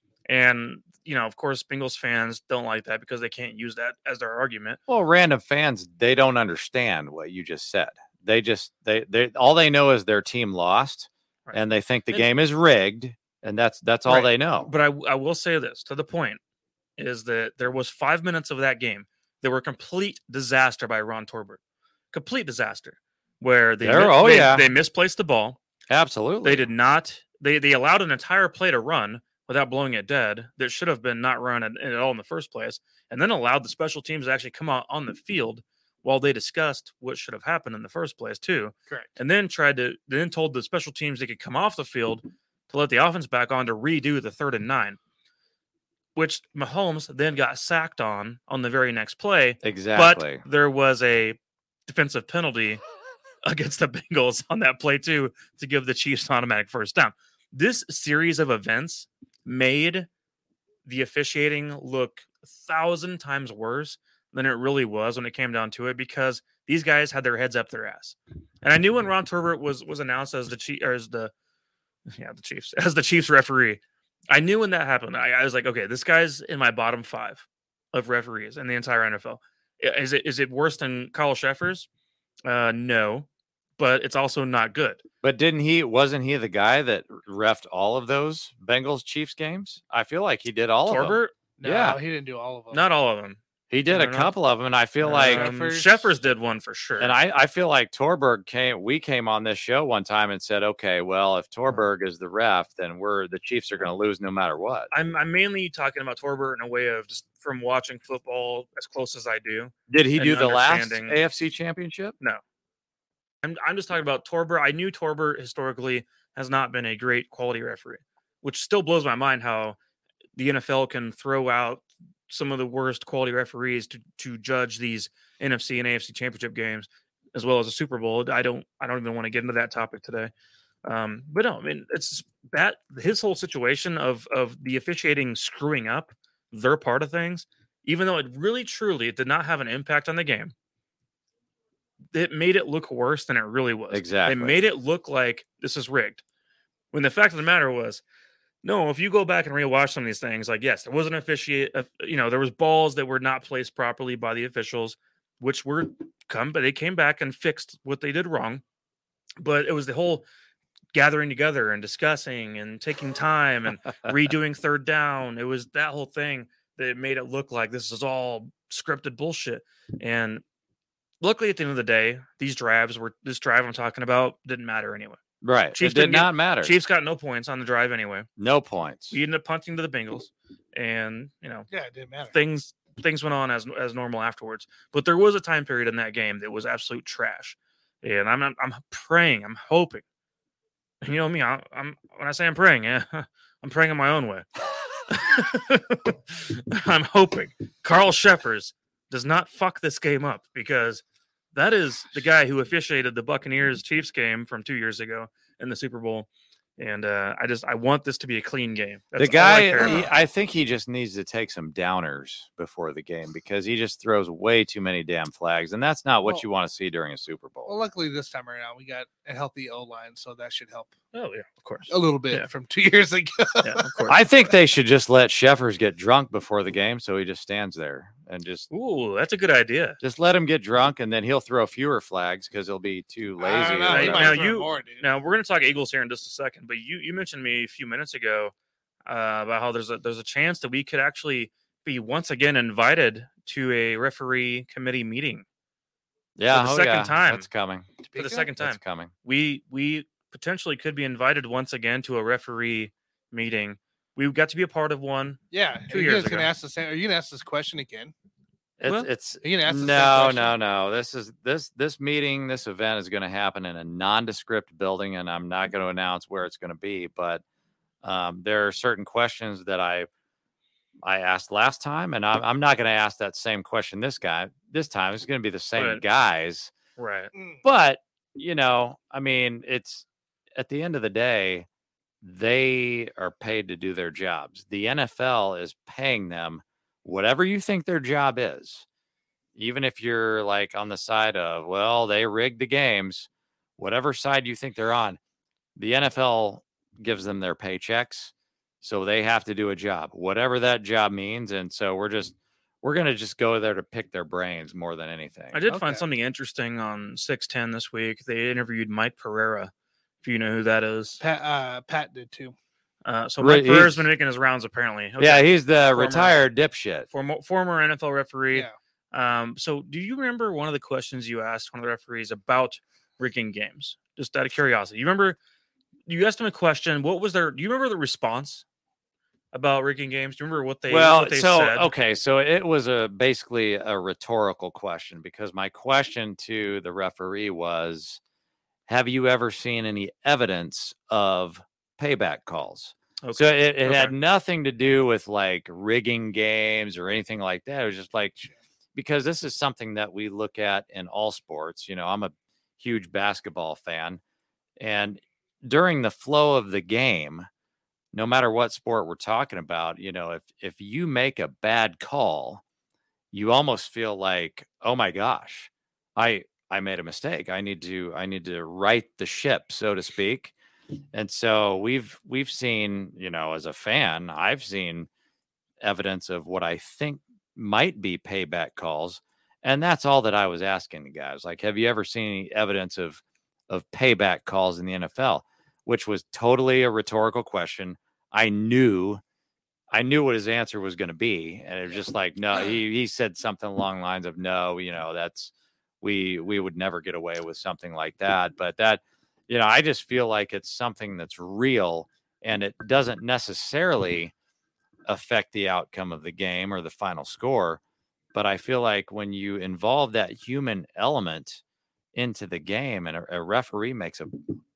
And you know, of course, Bengals fans don't like that because they can't use that as their argument. Well, random fans, they don't understand what you just said. They just they they all they know is their team lost, Right. and they think the And- game is rigged, and that's that's all Right. they know. But I, I will say this to the point is that there was five minutes of that game that were complete disaster by Ron Torbert, complete disaster, where they There- mi- oh, they, yeah. they misplaced the ball. Absolutely. They did not. They they allowed an entire play to run without blowing it dead. That should have been not run at, at all in the first place, and then allowed the special teams to actually come out on the field while they discussed what should have happened in the first place too. Correct. And then tried to then told the special teams they could come off the field to let the offense back on to redo the third and nine, which Mahomes then got sacked on on the very next play. exactly. But there was a defensive penalty against the Bengals on that play too to give the Chiefs an automatic first down. This series of events made the officiating look a thousand times worse than it really was when it came down to it because these guys had their heads up their ass. And I knew when Ron Turbert was was announced as the chief or as the yeah the Chiefs as the Chiefs referee I knew when that happened. I, I was like, okay, this guy's in my bottom five of referees in the entire N F L. I- Is it is it worse than Kyle Sheffers? Uh, no, but it's also not good. But didn't he? Wasn't he the guy that refed all of those Bengals Chiefs games? I feel like he did all of them. Torbert, No, Yeah. he didn't do all of them. not all of them. He did I a don't know. couple of them, and I feel like, Um, Sheffers. Sheffers did one for sure. and I, I feel like Torberg came. We came on this show one time and said, okay, well, if Torberg is the ref, then we're the Chiefs are going to lose no matter what. I'm I'm mainly talking about Torbert in a way of just from watching football as close as I do. Did he and do the last understanding- A F C Championship? I'm I'm just talking about Torbert. I knew Torbert historically has not been a great quality referee, which still blows my mind how the N F L can throw out some of the worst quality referees to to judge these N F C and A F C championship games as well as a Super Bowl. I don't I don't even want to get into that topic today. Um, but no, I mean it's just that his whole situation of of the officiating screwing up their part of things, even though it really truly it did not have an impact on the game. It made it look worse than it really was. Exactly. They made it look like this is rigged. When the fact of the matter was, no, if you go back and rewatch some of these things, like, yes, there was an officiate, uh, you know, there was balls that were not placed properly by the officials, which were come, but they came back and fixed what they did wrong. But it was the whole gathering together and discussing and taking time and redoing third down. It was that whole thing that made it look like this is all scripted bullshit. And luckily, at the end of the day, these drives were this drive I'm talking about didn't matter anyway. Right. Chiefs it did didn't get- not matter. Chiefs got no points on the drive anyway. No points. We ended up punting to the Bengals, and you know Yeah, it didn't matter. things things went on as as normal afterwards. But there was a time period in that game that was absolute trash, and I'm not, I'm praying, I'm hoping. And you know me, I, I'm when I say I'm praying, yeah, I'm praying in my own way. I'm hoping Carl Sheffers does not fuck this game up because that is the guy who officiated the Buccaneers Chiefs game from two years ago in the Super Bowl. And uh, I just I want this to be a clean game. That's the all I guy, care he- about. I think he just needs to take some downers before the game because he just throws way too many damn flags, and that's not what Well- you want to see during a Super Well, Bowl. luckily this time around we got a healthy O line, so that should help Oh yeah, of course. a little bit Yeah. from two years ago. Yeah, of course. I think they should just let Sheffers get drunk before the game, so he just stands there and just Ooh, that's a good idea. just let him get drunk, and then he'll throw fewer flags because he'll be too lazy. I don't or know. He Now- might whatever. now throw you- more, dude. Now we're going to talk Eagles here in just a second, but you you mentioned me a few minutes ago uh, about how there's a there's a chance that we could actually be once again invited to a referee committee meeting yeah, the oh, second yeah, time. that's coming. for the Speaking of- second time. That's coming. We we potentially could be invited once again to a referee meeting. We got to be a part of one. Yeah, Two are you years guys gonna ago. ask the same? Are you gonna ask this question again? It's Well, it's Are you gonna ask the same no, question? no, no. This is this this meeting, this event is going to happen in a nondescript building, and I'm not going to announce where it's going to be. But um, there are certain questions that I I asked last time, and I'm, I'm not going to ask that same question this guy this time. It's going to be the same Right. guys. Right. Mm. But you know, I mean, it's at the end of the day, they are paid to do their jobs. The N F L is paying them whatever you think their job is. Even if you're like on the side of, well, they rigged the games, whatever side you think they're on, the N F L gives them their paychecks. So they have to do a job, whatever that job means. And so we're just, we're going to just go there to pick their brains more than anything. I did Okay. find something interesting on six ten this week. They interviewed Mike Pereira, if you know who that is. Pat, uh, Pat did too. Uh, so Right, Mike Pereira's he's- been making his rounds apparently. Yeah, Okay. he's the Former- retired dipshit. former former N F L referee. Yeah. Um, so do you remember one of the questions you asked one of the referees about rigging games? Just out of curiosity. You remember you asked him a question. What was their do you remember the response about rigging games? Do you remember what they well, what they so said? okay, so it was a basically a rhetorical question because my question to the referee was, "Have you ever seen any evidence of payback calls?" Okay. So it, it had Okay. nothing to do with like rigging games or anything like that. It was just like because this is something that we look at in all sports. You know, I'm a huge basketball fan, and during the flow of the game, no matter what sport we're talking about, you know, if if you make a bad call, you almost feel like, oh my gosh, I I made a mistake. I need to I need to right the ship, so to speak. And so we've we've seen, you know, as a fan, I've seen evidence of what I think might be payback calls. And that's all that I was asking the guys. Like, have you ever seen any evidence of of payback calls in the N F L? Which was totally a rhetorical question. I knew I knew what his answer was going to be. And it was just like, no, he he said something along the lines of, no, you know, that's we we would never get away with something like that. But that, you know, I just feel like it's something that's real, and it doesn't necessarily affect the outcome of the game or the final score. But I feel like when you involve that human element into the game and a, a referee makes a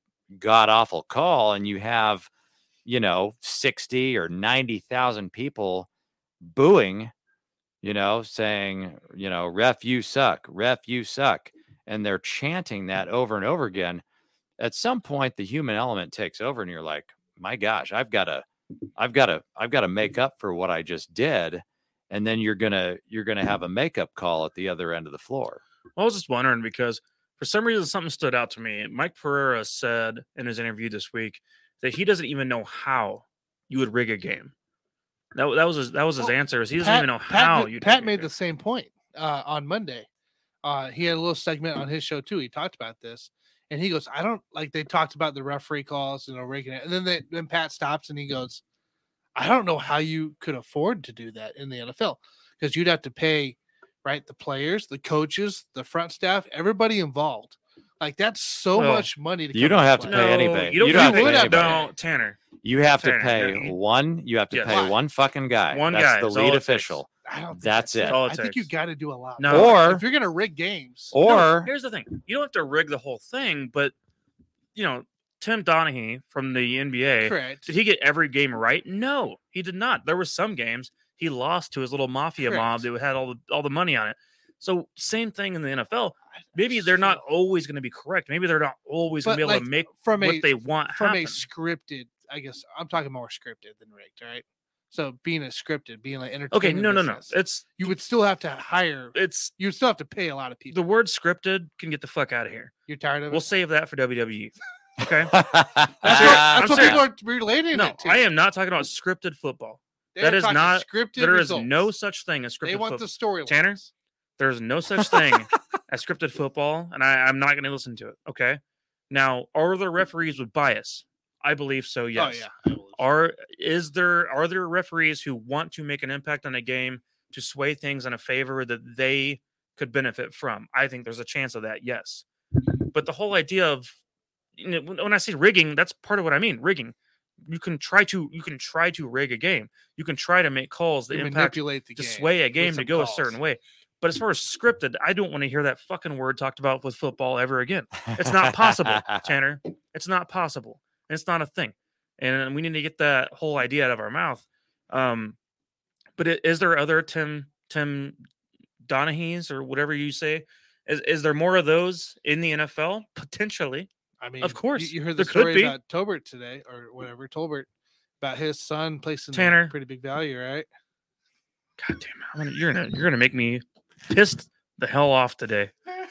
god awful call, and you have, you know, sixty or ninety thousand people booing, you know, saying, you know, ref, you suck, ref, you suck. And they're chanting that over and over again. At some point, the human element takes over, and you're like, my gosh, I've got to, I've got to, I've got to make up for what I just did. And then you're going to, you're going to have a makeup call at the other end of the floor. I was just wondering because for some reason, something stood out to me. Mike Pereira said in his interview this week that he doesn't even know how you would rig a game. That, that was his, that was his Well, answer. Is he doesn't Pat, even know Pat how made- you'd Pat rig a made game. the same point uh, on Monday. Uh, he had a little segment on his show too. He talked about this, and he goes, "I don't like." They talked about the referee calls, you know, rigging it, and then they, then Pat stops and he goes, "I don't know how you could afford to do that in the N F L because you'd have to pay, right, the players, the coaches, the front staff, everybody involved. Like that's so Well, much money to you come don't into have to play. pay No, anybody. You don't, You don't have have to to pay pay anybody. anybody. No, Tanner. You have to Tanner, pay no, he- one. You have to Yes. pay Why? one fucking guy. One That's guy the is all lead it takes. official. I don't think That's it. That's all it I think you takes. got to do a lot. No. more. Or if you're gonna rig games, No, or here's the thing: you don't have to rig the whole thing, but you know, Tim Donaghy from the N B A, correct. did he get every game right? No, he did not. There were some games he lost to his little mafia mob Correct. that had all the all the money on it. So same thing in the N F L. Maybe they're not always going to be correct. Maybe they're not always going But, to be able like, to make from what a they want from happen. a scripted. I guess I'm talking more scripted than rigged, right? So being a scripted, being like entertainment. Okay, no, no, no. business, It's you would still have to hire. it's You would still have to pay a lot of people. the word scripted can get the fuck out of here. You're tired of We'll it. save that for W W E. Okay. That's what, I'm that's what serious. people are relating No, it to. I am not talking about scripted football. They that are is talking not- scripted. There is results. no such thing as scripted They want football. the storyline. Tanner? There's no such thing as scripted football, and I, I'm not going to listen to it. Okay. Now, are there referees with bias? I believe so. Yes. Oh yeah. Are is there are there referees who want to make an impact on a game to sway things in a favor that they could benefit from? I think there's a chance of that. Yes. But the whole idea of, you know, when when I say rigging, that's part of what I mean. Rigging. You can try to you can try to rig a game. You can try to make calls that You impact manipulate the to game. sway a with game to some go calls. a certain way. But as far as scripted, I don't want to hear that fucking word talked about with football ever again. It's not possible, Tanner. It's not possible. It's not a thing. And we need to get that whole idea out of our mouth. Um, but i- is there other Tim Tim Donahue's or whatever you say? Is, is there more of those in the N F L? Potentially. I mean, Of course, you, you heard the there could story be. about Tolbert today, or whatever. Tolbert about his son placing a Tanner. pretty big value, right? God damn it. I'm gonna, you're gonna you're gonna make me pissed the hell off today.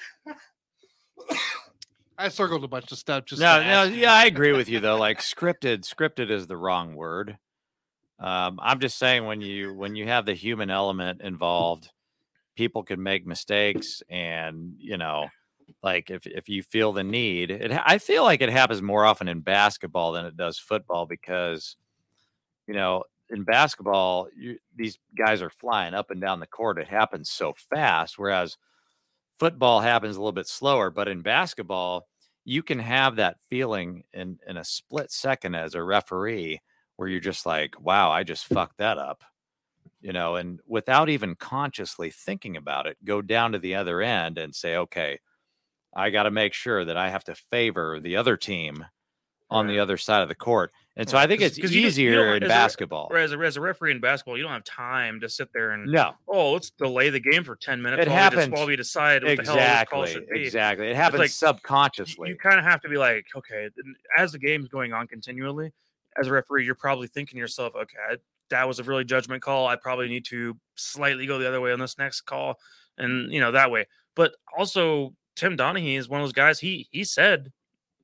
I circled a bunch of stuff. Just no, to no, ask you. yeah, I agree with you though. Like scripted, scripted is the wrong word. Um, I'm just saying when you when you have the human element involved, people can make mistakes, and you know, like if if you feel the need, it ha- I feel like it happens more often in basketball than it does football because, you know, in basketball, you, these guys are flying up and down the court. It happens so fast, whereas football happens a little bit slower. But in basketball, you can have that feeling in, in a split second as a referee where you're just like, wow, I just fucked that up, you know, and without even consciously thinking about it, go down to the other end and say, okay, I got to make sure that I have to favor the other team on the Right. other side of the court. And so Right, I think 'cause- it's 'cause you don't- you easier don't- in as a- basketball. Or as a, as a referee in basketball, you don't have time to sit there and No, oh, let's delay the game for ten minutes It while, we just, happens- while we decide what the hell this call exactly, should be. exactly. It happens like, subconsciously. You, kind of have to be like, okay, then as the game's going on continually, as a referee, you're probably thinking to yourself, okay, that was a really judgment call. I probably need to slightly go the other way on this next call, and you know that way. But also, Tim Donaghy is one of those guys. He he said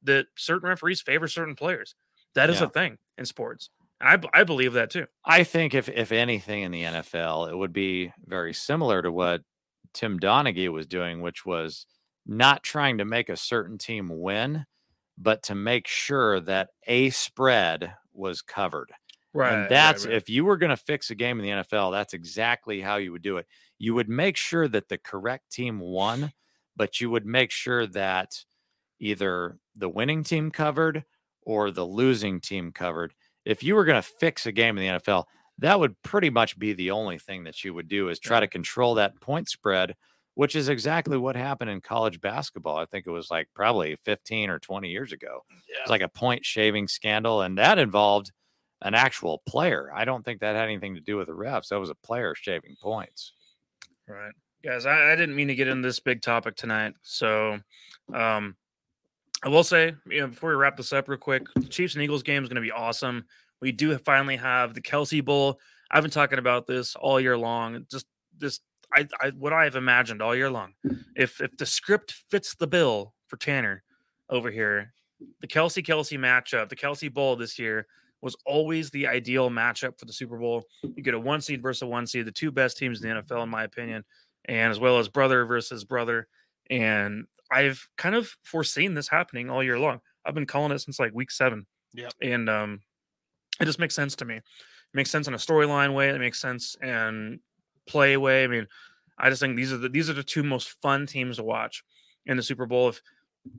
that certain referees favor certain players. That is Yeah. a thing in sports. I, b- I believe that too. I think if if anything in the N F L, it would be very similar to what Tim Donaghy was doing, which was not trying to make a certain team win, but to make sure that a spread was covered. Right. And that's right, right. if you were going to fix a game in the N F L, that's exactly how you would do it. You would make sure that the correct team won, but you would make sure that either the winning team covered or the losing team covered. If you were going to fix a game in the N F L, that would pretty much be the only thing that you would do is try to control that point spread, which is exactly what happened in college basketball. I think it was like probably fifteen or twenty years ago. Yeah. It was like a point shaving scandal, and that involved an actual player. I don't think that had anything to do with the refs. That was a player shaving points. Right. Guys, I, I didn't mean to get into this big topic tonight. So um, I will say, you know, before we wrap this up real quick, the Chiefs and Eagles game is going to be awesome. We do finally have the Kelsey Bowl. I've been talking about this all year long. Just this, I, I what I've imagined all year long. If if the script fits the bill for Tanner over here, the Kelsey Kelsey matchup, the Kelsey Bowl this year was always the ideal matchup for the Super Bowl. You get a one seed versus a one seed, the two best teams in the N F L, in my opinion, and as well as brother versus brother. And I've kind of foreseen this happening all year long. I've been calling it since like week seven. Yeah. And um, it just makes sense to me. It makes sense in a storyline way. It makes sense in play way. I mean, I just think these are the these are the two most fun teams to watch in the Super Bowl. If,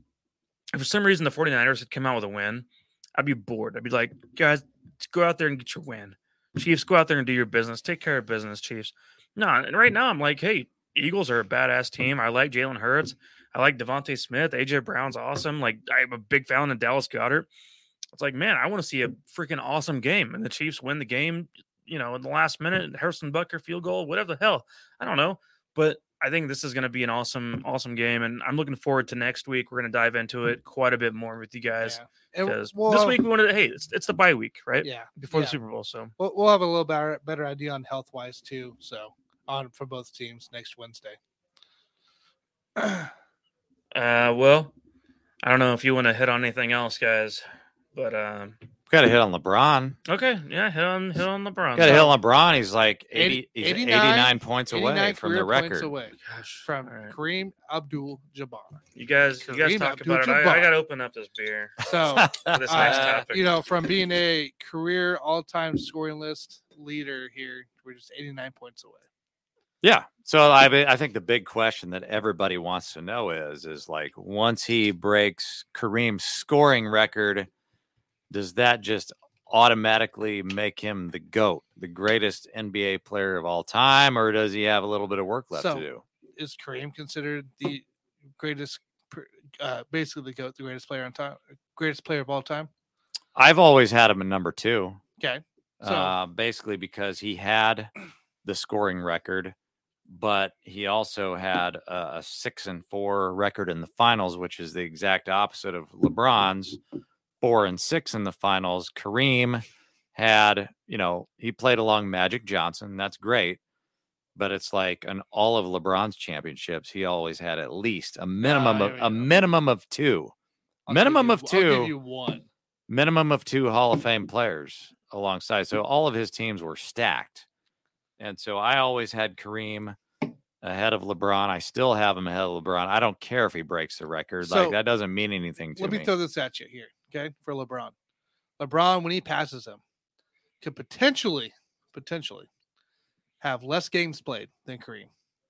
if for some reason the 49ers had come out with a win, I'd be bored. I'd be like, guys, go out there and get your win. Chiefs, go out there and do your business. Take care of business, Chiefs. No, and right now I'm like, hey, Eagles are a badass team. I like Jalen Hurts. I like Devontae Smith. A J Brown's awesome. Like, I'm a big fan of Dallas Goedert. It's like, man, I want to see a freaking awesome game. And the Chiefs win the game, you know, in the last minute, Harrison Butker field goal, whatever the hell. I don't know. But I think this is going to be an awesome, awesome game. And I'm looking forward to next week. We're going to dive into it quite a bit more with you guys. Yeah. Because well, this week we wanted to, hey, it's, it's the bye week, right? Yeah. Before yeah. the Super Bowl. So we'll, we'll have a little better, better idea on health wise too. So on for both teams next Wednesday. uh, well, I don't know if you want to hit on anything else, guys, but um, got to hit on LeBron. Okay, yeah, hit on hit on LeBron. Got to hit on LeBron. He's like eighty, he's eighty-nine, eighty-nine points away eighty-nine from the career points record. away Gosh, from all right. Kareem Abdul-Jabbar. You guys, you guys Kareem talk about it. Abdul-Jabbar. I, I got to open up this beer So, for this next uh, topic. you know, from being a career all-time scoring list leader here, we're just eighty-nine points away. Yeah. So I mean, I think the big question that everybody wants to know is, is like, once he breaks Kareem's scoring record, does that just automatically make him the GOAT, the greatest N B A player of all time, or does he have a little bit of work left So, to do? Is Kareem considered the greatest, uh, basically the GOAT, the greatest player on time, greatest player of all time? I've always had him in number two. Okay. So, uh, basically because he had the scoring record, but he also had a, a six and four record in the finals, which is the exact opposite of LeBron's four and six in the finals. Kareem had, you know, he played along Magic Johnson. That's great. But it's like in all of LeBron's championships, he always had at least a minimum Ah, of here we a go. minimum of two, I'll minimum give of you- two. I'll give you one. minimum of two Hall of Fame players alongside. So all of his teams were stacked. And so I always had Kareem ahead of LeBron. I still have him ahead of LeBron. I don't care if he breaks the record. So, like, that doesn't mean anything to Let me me. throw this at you here, okay? For LeBron, LeBron, when he passes him, could potentially, potentially have less games played than Kareem,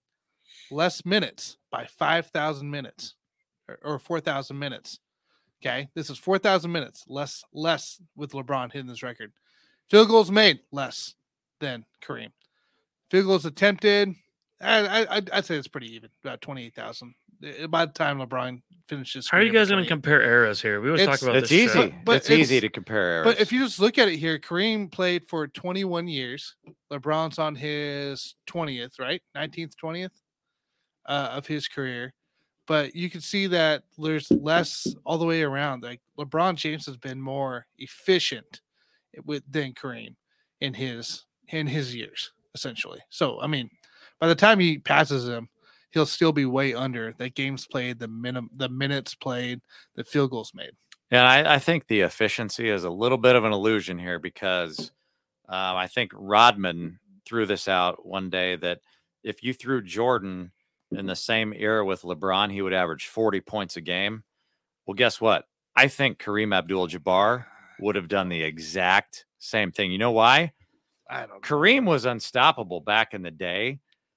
less minutes by five thousand minutes or, or four thousand minutes. Okay, this is four thousand minutes less, less with LeBron hitting this record. Field goals made less than Kareem. Field goals attempted, I, I, I'd say it's pretty even, about twenty-eight thousand. By the time LeBron finishes, How are you guys going to compare eras here? We always It's- talk about It's this easy. shit. But it's, easy it's- to compare errors. But if you just look at it here, Kareem played for twenty-one years. LeBron's on his twentieth, right? nineteenth, twentieth uh, of his career. But you can see that there's less all the way around. Like LeBron James has been more efficient with than Kareem in his in his years, essentially. So I mean, by the time he passes him, he'll still be way under the games played, the minimum, the minutes played, the field goals made. And I, I think the efficiency is a little bit of an illusion here because um, I think Rodman threw this out one day that if you threw Jordan in the same era with LeBron, he would average forty points a game. Well, guess what? I think Kareem Abdul-Jabbar would have done the exact same thing. You know why? I don't know. Kareem was unstoppable back in the day,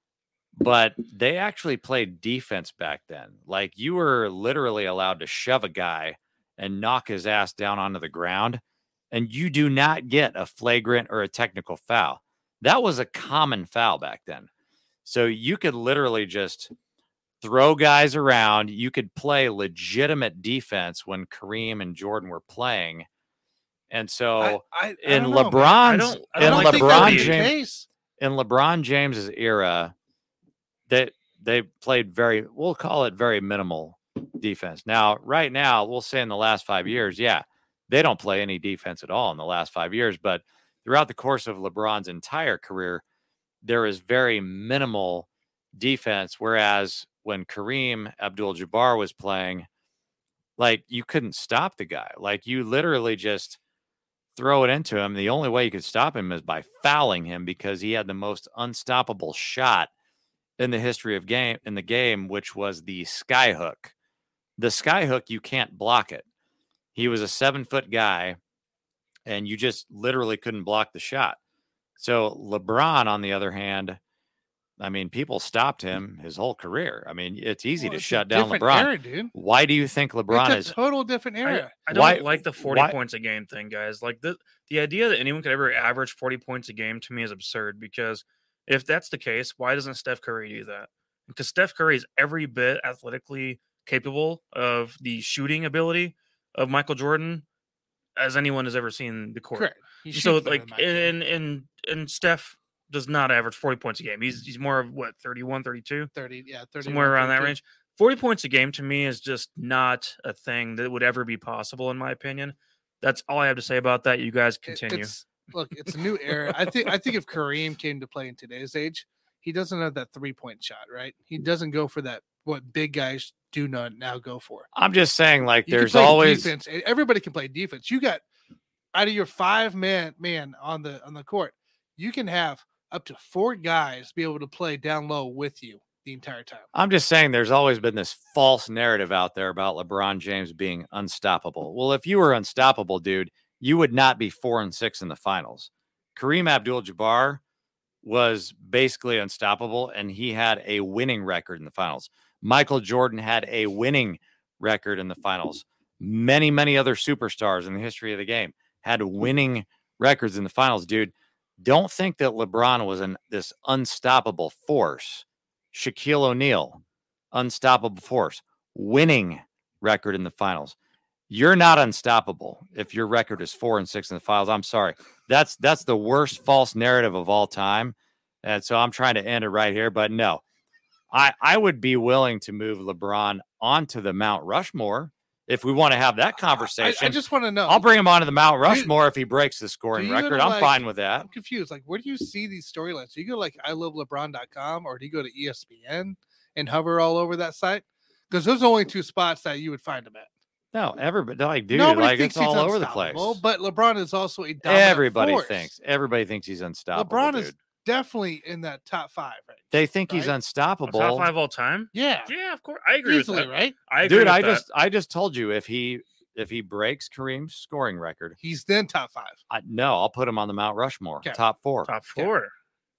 but they actually played defense back then. Like you were literally allowed to shove a guy and knock his ass down onto the ground, and you do not get a flagrant or a technical foul. That was a common foul back then. So you could literally just throw guys around. You could play legitimate defense when Kareem and Jordan were playing. And so I, I, I in don't know, man. LeBron's I don't- I in don't like the LeBron Kobe James case. in LeBron James's era, that they, they played very, we'll call it very minimal defense. Now, right now, we'll say in the last five years, yeah, they don't play any defense at all in the last five years. But throughout the course of LeBron's entire career, there is very minimal defense. Whereas when Kareem Abdul-Jabbar was playing, like you couldn't stop the guy. Like you literally just throw it into him. The only way you could stop him is by fouling him because he had the most unstoppable shot in the history of game in the game, which was the sky hook. The sky hook, you can't block it. He was a seven foot guy and you just literally couldn't block the shot. So LeBron, on the other hand, I mean, people stopped him his whole career. I mean, it's easy Well, to it's a shut down different LeBron. era, dude. Why do you think LeBron It's a is total different I, era. I don't Why- like the forty why- points a game thing, guys. Like the the idea that anyone could ever average forty points a game to me is absurd. Because if that's the case, why doesn't Steph Curry do that? Because Steph Curry is every bit athletically capable of the shooting ability of Michael Jordan as anyone has ever seen the court. Correct. He So shoots better like than Michael. and and and Steph does not average forty points a game. He's he's more of what thirty-one, thirty-two, thirty, yeah, thirty, somewhere around that range. forty points a game to me is just not a thing that would ever be possible in my opinion. That's all I have to say about that. You guys It- continue. It's, look, it's a new era. I think. I think if Kareem came to play in today's age, he doesn't have that three point shot, right? He doesn't go for that. What big guys do not now go for. I'm just saying, like, You can there's play always defense. and Everybody can play defense. You got out of your five man man on the on the court, you can have up to four guys be able to play down low with you the entire time. I'm just saying there's always been this false narrative out there about LeBron James being unstoppable. Well, if you were unstoppable, dude, you would not be four and six in the finals. Kareem Abdul-Jabbar was basically unstoppable, and he had a winning record in the finals. Michael Jordan had a winning record in the finals. Many, many other superstars in the history of the game had winning records in the finals, dude. Don't think that LeBron was an this unstoppable force. Shaquille O'Neal, unstoppable force, winning record in the finals. You're not unstoppable if your record is four and six in the finals. I'm sorry. That's that's the worst false narrative of all time. And so I'm trying to end it right here. But no, I, I would be willing to move LeBron onto the Mount Rushmore if we want to have that I, conversation. I just want to know. I'll bring him onto the Mount you- Rushmore if he breaks the scoring you record. gonna, I'm like- fine with that. I'm confused. Like, where do you see these storylines? Do you go like I love LeBron dot com or do you go to E S P N and hover all over that site? Because those are only two spots that you would find him at. No, everybody, like, dude, Nobody like, thinks it's he's all over the place. unstoppable, But LeBron is also a dominant Everybody force. thinks. Everybody thinks he's unstoppable. LeBron dude. is definitely in that top five, right? They think he's right? unstoppable. Top five all time? Yeah, Yeah, of course. I agree easily, with that. right? I agree Dude, with I that. just I just told you if he if he breaks Kareem's scoring record, He's then top five. I, no, I'll put him on the Mount Rushmore, Okay. top four. top four.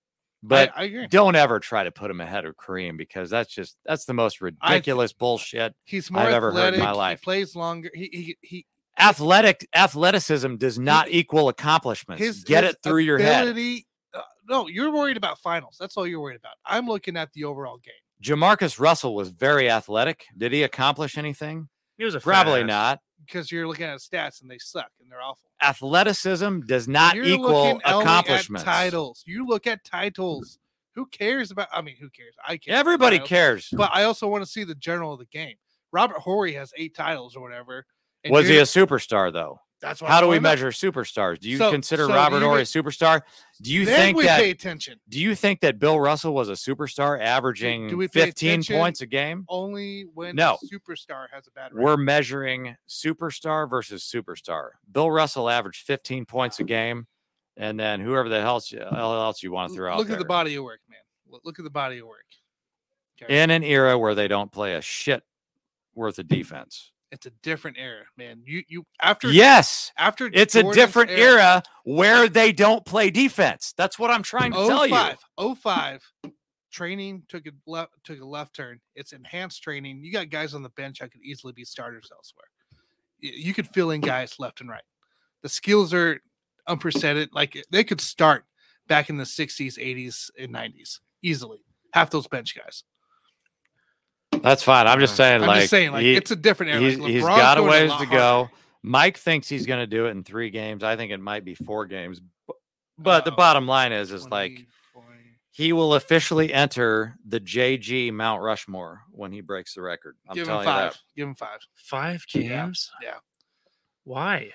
But I, I agree. don't ever try to put him ahead of Kareem because that's just that's the most ridiculous bullshit. He's more I've ever heard in athletic. my life. He plays longer. He he he. Athletic athleticism does not equal accomplishments. His Get his it through your head. ability- Uh, no, you're worried about finals. That's all you're worried about. I'm looking at the overall game. Jamarcus Russell was very athletic. Did he accomplish anything? He was a Probably fat ass. not. Because you're looking at stats and they suck and they're awful. Athleticism does not You're equal looking only at accomplishments. titles. You look at titles. Who cares about? I mean, who cares? I care. about Everybody titles, cares. But I also want to see the general of the game. Robert Horry has eight titles or whatever. and Was he you're- a superstar though? That's why How I do we wanna know. measure superstars? Do you So- consider so Robert do you Horry a get- superstar? Do you Then think we that pay attention. do you think that Bill Russell was a superstar averaging do we pay fifteen attention? points a game? Only when No. a superstar has a bad record. We're measuring superstar versus superstar. Bill Russell averaged fifteen points a game, and then whoever the hell else, else you want to throw out Look there. at the body of work, man. Look- Look at the body of work. Okay. In an era where they don't play a shit worth of defense. It's a different era, man. You you after Yes, after it's a Jordan's different era where they don't play defense. That's what I'm trying to tell you. oh five training took a left took a left turn. It's enhanced training. You got guys on the bench that could easily be starters elsewhere. Y- You could fill in guys left and right. The skills are unprecedented. Like they could start back in the sixties, eighties, and nineties easily. Half those bench guys. That's fine. I'm just saying, I'm like, just saying, like he- it's a different era. he's, Like, he's LeBron's got a going ways lot to go. harder. Mike thinks he's going to do it in three games. I think it might be four games. Bu- But the Oh, bottom line is, is like twenty, twenty. he will officially enter the J G Mount Rushmore when he breaks the record. I'm Give him telling you five. that. Give him five. Five Yeah, games? yeah. Why?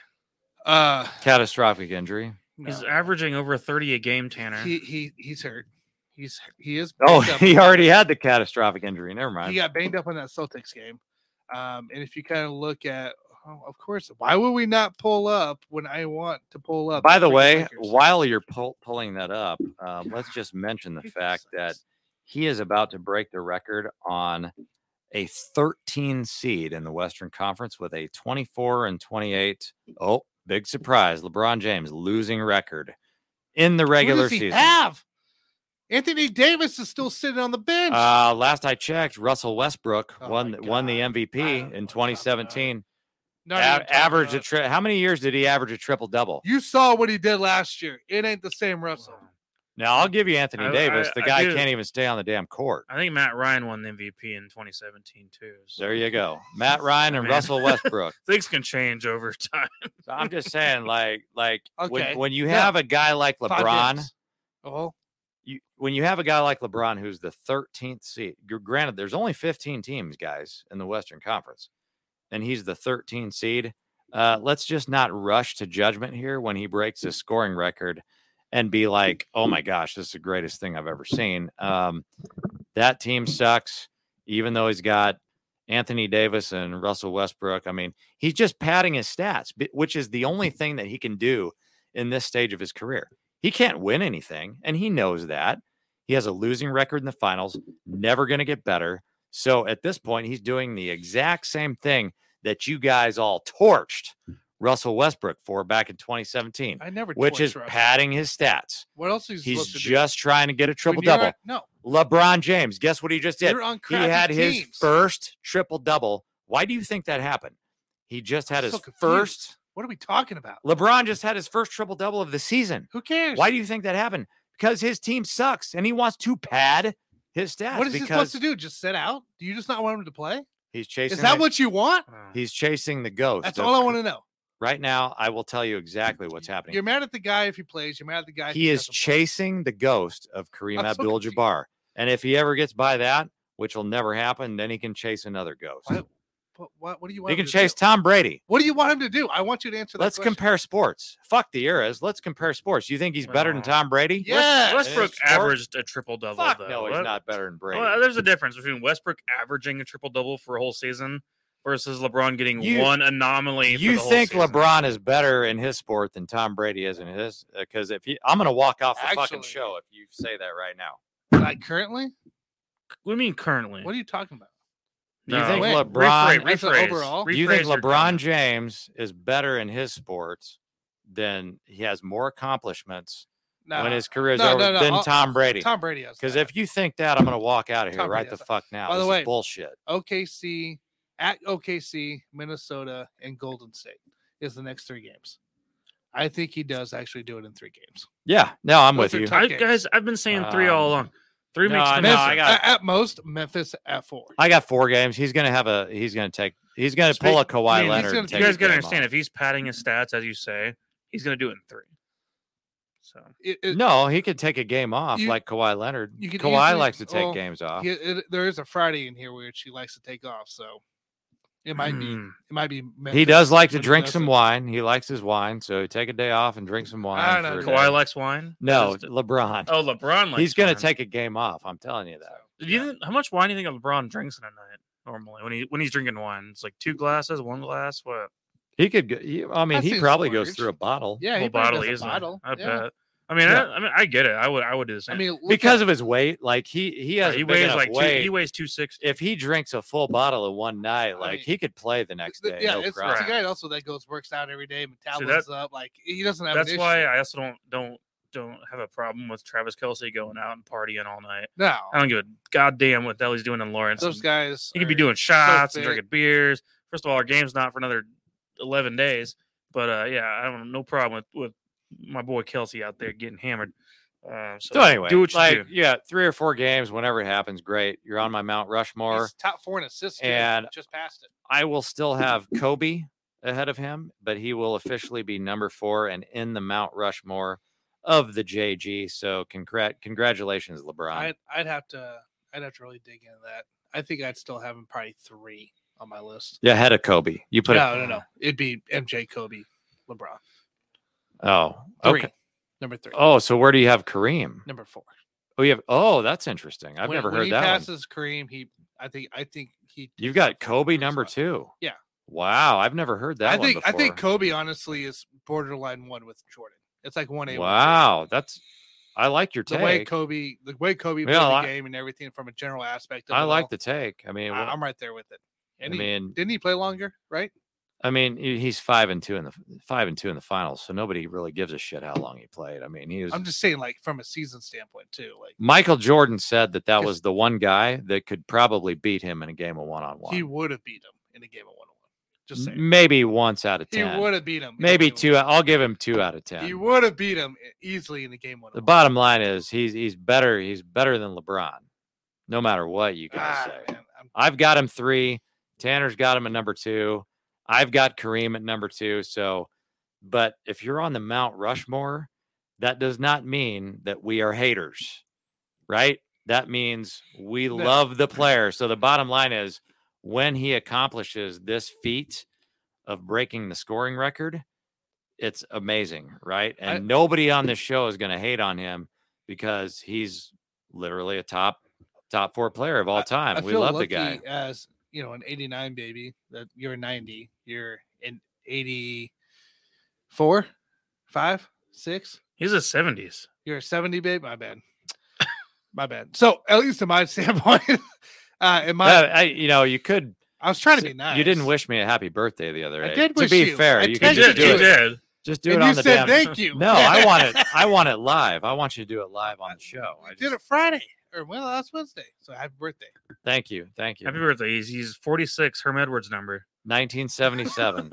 Uh, Catastrophic injury. He's no. averaging over thirty a game, Tanner. He he he's hurt. He's he is. Oh, banged up. he already had the catastrophic injury. Never He mind. got banged up in that Celtics game. Um, and if you kind of look at, oh, of course, why would we not pull up when I want to pull up? By the freaking way, Lakers? while you're pull, pulling that up, um, let's just mention the Hate fact those that things. he is about to break the record on a thirteen seed in the Western Conference with a twenty-four and twenty-eight. Oh, big surprise. LeBron James losing record in the Who regular does he season. have? Anthony Davis is still sitting on the bench. Uh, last I checked, Russell Westbrook Oh won my won the God. M V P I don't know in what I'm twenty talking about. seventeen. Not A- even talking averaged a about- tri- how many years did he average a triple double? You saw what he did last year. It ain't the same Russell. Now I'll give you Anthony I- Davis. I- the I guy do- can't even stay on the damn court. I think Matt Ryan won the M V P in twenty seventeen too. So There you go. Matt Ryan and Man. Russell Westbrook. things can change over time. So I'm just saying, like, like Okay. when, when you Yeah. have a guy like Five LeBron, games. Oh, you when you have a guy like LeBron who's the thirteenth seed. gr- Granted, there's only fifteen teams, guys, in the Western Conference, and he's the thirteenth seed. Uh, let's just not rush to judgment here when he breaks his scoring record and be like, "Oh my gosh, this is the greatest thing I've ever seen." Um, that team sucks, even though he's got Anthony Davis and Russell Westbrook. I mean, he's just padding his stats, bi- which is the only thing that he can do in this stage of his career. He can't win anything, and he knows that. He has a losing record in the finals, never going to get better. So at this point, he's doing the exact same thing that you guys all torched Russell Westbrook for back in twenty seventeen, I never. which torched is Russell. padding his stats. What else is he He's supposed to just trying to get a do? triple When you're double. on- No, LeBron James, guess what he just did? you're on He crappy had his teams. first triple double. Why do you think that happened? He just had I'm his so confused. first. What are we talking about? LeBron just had his first triple double of the season. Who cares? Why do you think that happened? Because his team sucks and he wants to pad his stats. What is he because supposed to do? Just sit out? Do you just not want him to play? He's chasing. Is that the, what you want? he's chasing the ghost? That's of all I Ka- want to know. Right now, I will tell you exactly what's happening. You're mad at the guy if he plays. You're mad at the guy. if He is doesn't play. chasing the ghost of Kareem I'm so Abdul-Jabbar, and if he ever gets by that, which will never happen, then he can chase another ghost. What? What, what, what do you want? He him can to chase do? Tom Brady. What do you want him to do? I want you to answer that. Let's question. compare sports. Fuck the eras. Let's compare sports. You think he's better than Oh. Tom Brady? Yes. Westbrook Sport? averaged a triple double. Fuck though. no, he's What- not better than Brady. Well, there's a difference between Westbrook averaging a triple double for a whole season versus LeBron getting You- one anomaly. for You the whole think season. LeBron is better in his sport than Tom Brady is in his? Because if he, I'm going to walk off the fucking Actually- show if you say that right now. Like currently? What do you mean currently? What are you talking about? Do you No, think wait, LeBron? rephrase, That's an rephrase, overall? Do you think rephrase your LeBron comment. James is better in his sports than he has more accomplishments No. when his career is No, over no, no, than I'll- Tom Brady? Tom Brady has. Because that. if you think that, I'm going to walk out of here Tom right Brady the has that. fuck now. By the This way- is bullshit. O K C at O K C, Minnesota, and Golden State is the next three games. I think he does actually do it in three games. Yeah, no, I'm Those with are you. tough I, games. guys, I've been saying three all Um, along. Three no, makes I the know, most I sense. got- at, at most, Memphis at four. I got four games. He's going to have a. He's going to take. He's going to Speak- pull a Kawhi I mean, he's Leonard. gonna- and you take You a guys got to game understand off. if he's padding his stats, as you say, he's going to do it in three. So It- it- No, he could take a game off You- like Kawhi Leonard. you could Kawhi easily- likes to take well, games off. he- it- there is a Friday in here where she likes to take off. So It might be. Mm. It might be. He Memphis does like to when he drink does some it. wine. He likes his wine, so take a day off and drink some wine. I don't for a know. day. Kawhi likes wine. No, Just- LeBron. Oh, LeBron likes. He's gonna wine. take a game off. I'm telling you that. Do you think, how much wine do you think LeBron drinks in a night normally when he when he's drinking wine? It's like two glasses, one glass. What? He could. go- he- I mean, I've he seen probably splurge. goes through a bottle. Yeah, he Whole probably bottle does a easily. bottle. I yeah. bet. I mean, Yeah. I, I mean, I get it. I would, I would do the same. I mean, look Because at, of his weight. Like he he Yeah, has he a big weighs enough like two, weight. he weighs two sixty. If he drinks a full bottle in one night, I like mean, he could play the next th- day. yeah, no it's, it's problem. a guy also that goes works out every day, that- metabolism's up. Like he doesn't have. That's an why issue. I also don't don't don't have a problem with Travis Kelsey going out and partying all night. No, I don't give a goddamn what the hell he's doing in Lawrence. those guys. He could be are doing shots and fit. drinking beers. First of all, our game's not for another eleven days. But uh, yeah, I don't no problem with, with my boy Kelsey out there getting hammered. Uh, so, So anyway, do what you like do. yeah, three or four games, whenever it happens, great. You're on my Mount Rushmore. He's top four in assists. too. And- just passed it. I will still have Kobe ahead of him, but he will officially be number four and in the Mount Rushmore of the J G. So congrat congratulations, LeBron. I'd I'd have to I'd have to really dig into that. I think I'd still have him probably three on my list. yeah, ahead of Kobe. You put no, it. no, no. It'd be M J, Kobe, LeBron. Oh, Three. okay. Number three. Oh, so where do you have Kareem? Number four. Oh, you have. Oh, that's interesting. I've when, never when heard he that one. passes Kareem, he I think I think he You've takes got the Kobe first number spot. two. Yeah. Wow, I've never heard that I one think I before. think Kobe honestly is borderline one with Jordan. It's like one A. Wow, that's. I like your The way take. Kobe, the way Kobe played Yeah, the I- game and everything from a general aspect of I it like all, the take. I mean, I, what- I'm right there with it. And I he, mean, didn't he play longer? Right? I mean, he- he's five and two in the five and two in the finals, so nobody really gives a shit how long he played. I mean, he was. I'm just saying, like from a season standpoint too. Like Michael Jordan said that that 'Cause- was the one guy that could probably beat him in a game of one on he one. would have beat him in a game of one on one. Just saying, Maybe once out of he ten. would have beat him. in a Maybe game of two. one. I'll give him two out of ten. He would have beat him easily in the game one. The bottom line is he's he's better. He's better than LeBron, no matter what you guys ah, say. man, I'm, I've got him three. Tanner's got him at number two. I've got Kareem at number two. So, but if you're on the Mount Rushmore, that does not mean that we are haters, right? That means we No. love the player. So the bottom line is when he accomplishes this feat of breaking the scoring record, it's amazing, right? And I- nobody on this show is going to hate on him because he's literally a top top four player of all time. I we feel love the lucky guy. as you know, an eighty-nine baby. That you're a ninety. You're in eighty-four, five, six. He's a seventies. You're a seventy, babe. My bad. My bad. So at least in my standpoint, uh, in my, Uh, I, you know, you could. I was trying to s- be nice. You didn't wish me a happy birthday the other I day. did to wish be you. fair, I you He could did just did. do He it. did. Just do And it you on the said damn. thank you. No, I want it. I want it live. I want you to do it live on the show. I I just, did it Friday or well last Wednesday. So happy birthday. Thank you, thank you. Happy birthday. He's, he's forty-six. Herm Edwards number. nineteen seventy-seven.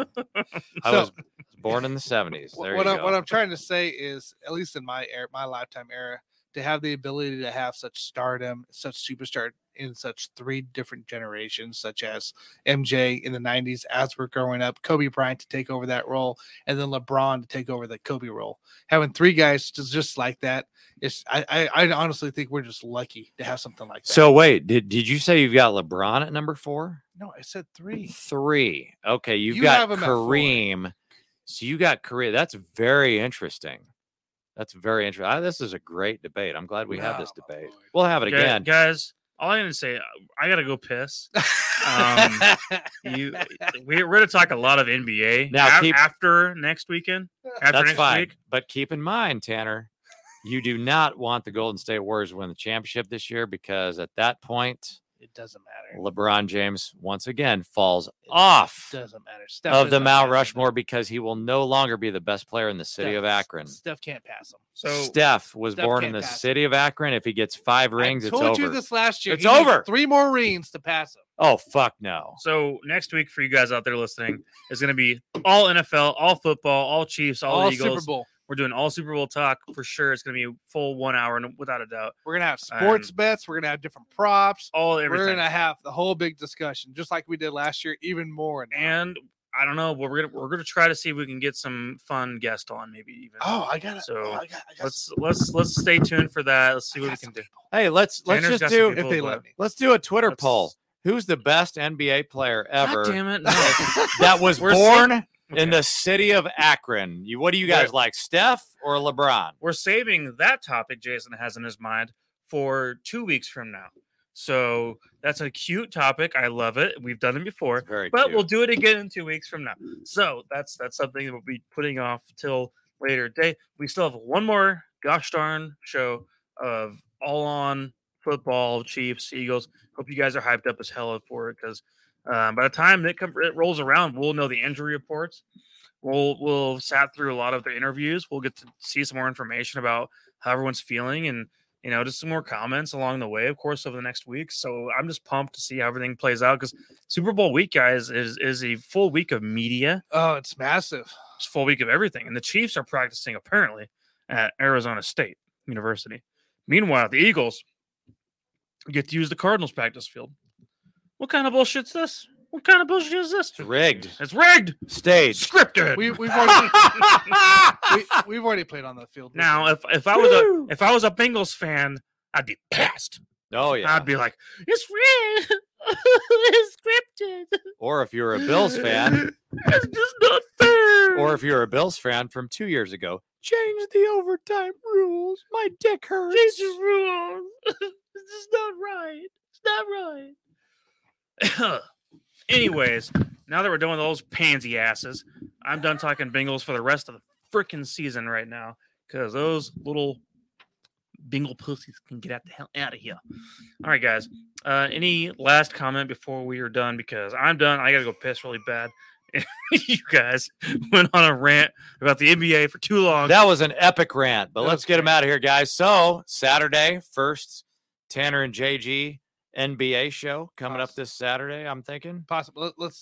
I So- was born in the seventies. There what you I, go. what I'm trying to say is, at least in my era, my lifetime era, to have the ability to have such stardom, such superstar in such three different generations, such as M J in the nineties as we're growing up, Kobe Bryant to take over that role, and then LeBron to take over the Kobe role. Having three guys just, just like that is, I, I, I honestly think we're just lucky to have something like that. So wait, did did you say you've got LeBron at number four? no, I said three. Three. Okay, you've You got have him at four. Kareem. So you got Kareem. That's very interesting. That's very interesting. This is a great debate. I'm glad we have this Oh, my debate. Lord. We'll have it Gu- again. Guys, all I'm going to say, I got to go piss. Um, You, we, we're going to talk a lot of N B A Now af- keep- after next weekend. After That's next fine. week. But keep in mind, Tanner, you do not want the Golden State Warriors to win the championship this year because at that point, It doesn't matter. LeBron James once again falls off Doesn't matter. Steph of the doesn't Mount pass him. Rushmore because he will no longer be the best player in the city of Steph- Akron. Steph can't pass him. So Steph was Steph born in can't the pass him. city of Akron. If he gets five rings, I it's told over. you this last year. It's He needs over. Three more rings to pass him. Oh, fuck no. So next week for you guys out there listening is going to be all N F L, all football, all Chiefs, all, All Eagles. Super Bowl. We're doing all Super Bowl talk for sure. It's going to be a full one hour, and without a doubt, We're gonna have sports Um, bets. We're gonna have different props. all We're everything. gonna have the whole big discussion, just like we did last year, even more. now. And I don't know, but we're gonna we're gonna try to see if we can get some fun guests on, maybe even. oh, I got it. So, oh, I got, I got let's let's let's stay tuned for that. Let's see I what we got can some do. people. Hey, let's let's Tanner's just got some do people, if they but let me. let's do a Twitter let's- poll. Who's the best N B A player ever? God damn it! No. That was We're born saying- in Okay. the city of Akron. You, what do you guys Right. like, Steph or LeBron? We're saving that topic Jason has in his mind for two weeks from now. So that's a cute topic. I love it. We've done it before, Very but cute. we'll do it again in two weeks from now. So that's that's something that we'll be putting off till later day. We still have one more gosh darn show of all on football, Chiefs, Eagles. Hope you guys are hyped up as hell for it because um, by the time it, come, it rolls around, we'll know the injury reports. We'll we'll sat through a lot of the interviews. We'll get to see some more information about how everyone's feeling and you know just some more comments along the way, of course, over the next week. So I'm just pumped to see how everything plays out because Super Bowl week, guys, is is a full week of media. Oh, it's massive. It's a full week of everything, and the Chiefs are practicing apparently at Arizona State University. Meanwhile, the Eagles get to use the Cardinals practice field. What kind of bullshit's this? What kind of bullshit is this? It's rigged. It's rigged. Staged. Scripted. We, we've already we, we've already played on the field. Now, if if I was a if I was a Bengals fan, I'd be pissed. Oh, yeah. I'd be like, it's rigged. It's scripted. Or if you're a Bills fan, It's just not fair. or if you're a Bills fan from two years ago, change the overtime rules. My dick hurts. Change the rules. This is not right. It's not right. Anyways, now that we're done with those pansy asses, I'm done talking Bengals for the rest of the freaking season right now because those little Bengal pussies can get out the hell out of here. All right, guys. Uh, any last comment before we are done? Because I'm done. I got to go piss really bad. You guys went on a rant about the N B A for too long. That was an epic rant, but That let's was get them great. out of here, guys. So, Saturday, first Tanner and J G N B A show coming up Awesome. this Saturday, I'm thinking. Possible. Let, let's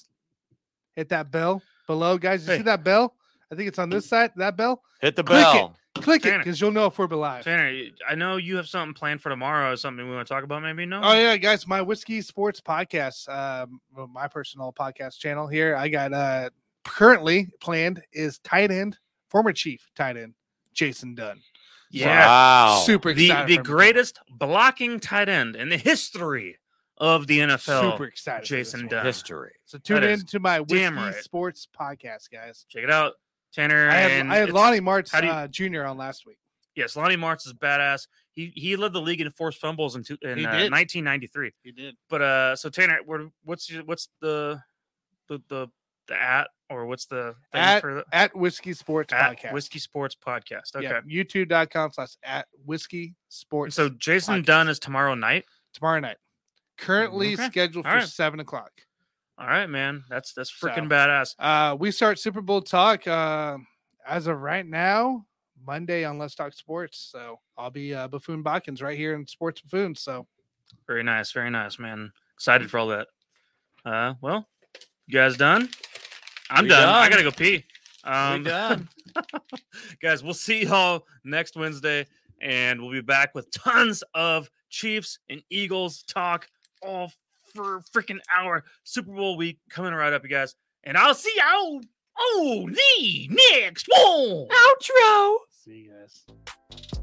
hit that bell below, guys. You Hey. see that bell? I think it's on this side. That bell. Hit the Click it. bell. Click it Tanner. because you'll know if we're live. Tanner, I know you have something planned for tomorrow. Something we want to talk about, maybe? No. Oh yeah, guys, my Whiskey Sports podcast, um, well, my personal podcast channel here. I got uh currently planned is tight end, former Chief tight end, Jason Dunn. Yeah. Wow. Super The excited. the for him to come. greatest blocking tight end in the history of the N F L. Super excited. for this Jason one. Dunn. History. So tune That in is to my Whiskey damn right. Sports podcast, guys. Check it out, Tanner. I had, and I had it's- Lonnie Martz how do you- uh, Junior on last week. Yes, Lonnie Martz is badass. He he led the league in forced fumbles in, two, in He uh, did. nineteen ninety-three. He did. But uh, so Tanner, what, what's your, what's the the the the at or what's the thing At, for the at Whiskey Sports at podcast. Whiskey Sports Podcast? Okay. Yeah, YouTube.com slash at Whiskey Sports. So Jason Podcast. Dunn is tomorrow night. tomorrow night. Currently Okay. scheduled All for right. seven o'clock. All right, man. That's that's freaking So- badass. Uh, we start Super Bowl talk uh, as of right now, Monday on Let's Talk Sports. So I'll be uh, Buffoon Botkins right here in Sports Buffoons. So Very nice, very nice, man. Excited for all that. Uh, well, you guys done? I'm We done. I done. gotta go pee. Um, We done. guys, we'll see y'all next Wednesday, and we'll be back with tons of Chiefs and Eagles talk all for a freaking hour. Super Bowl week coming right up, you guys, and I'll see y'all on the next one. Outro. see you guys.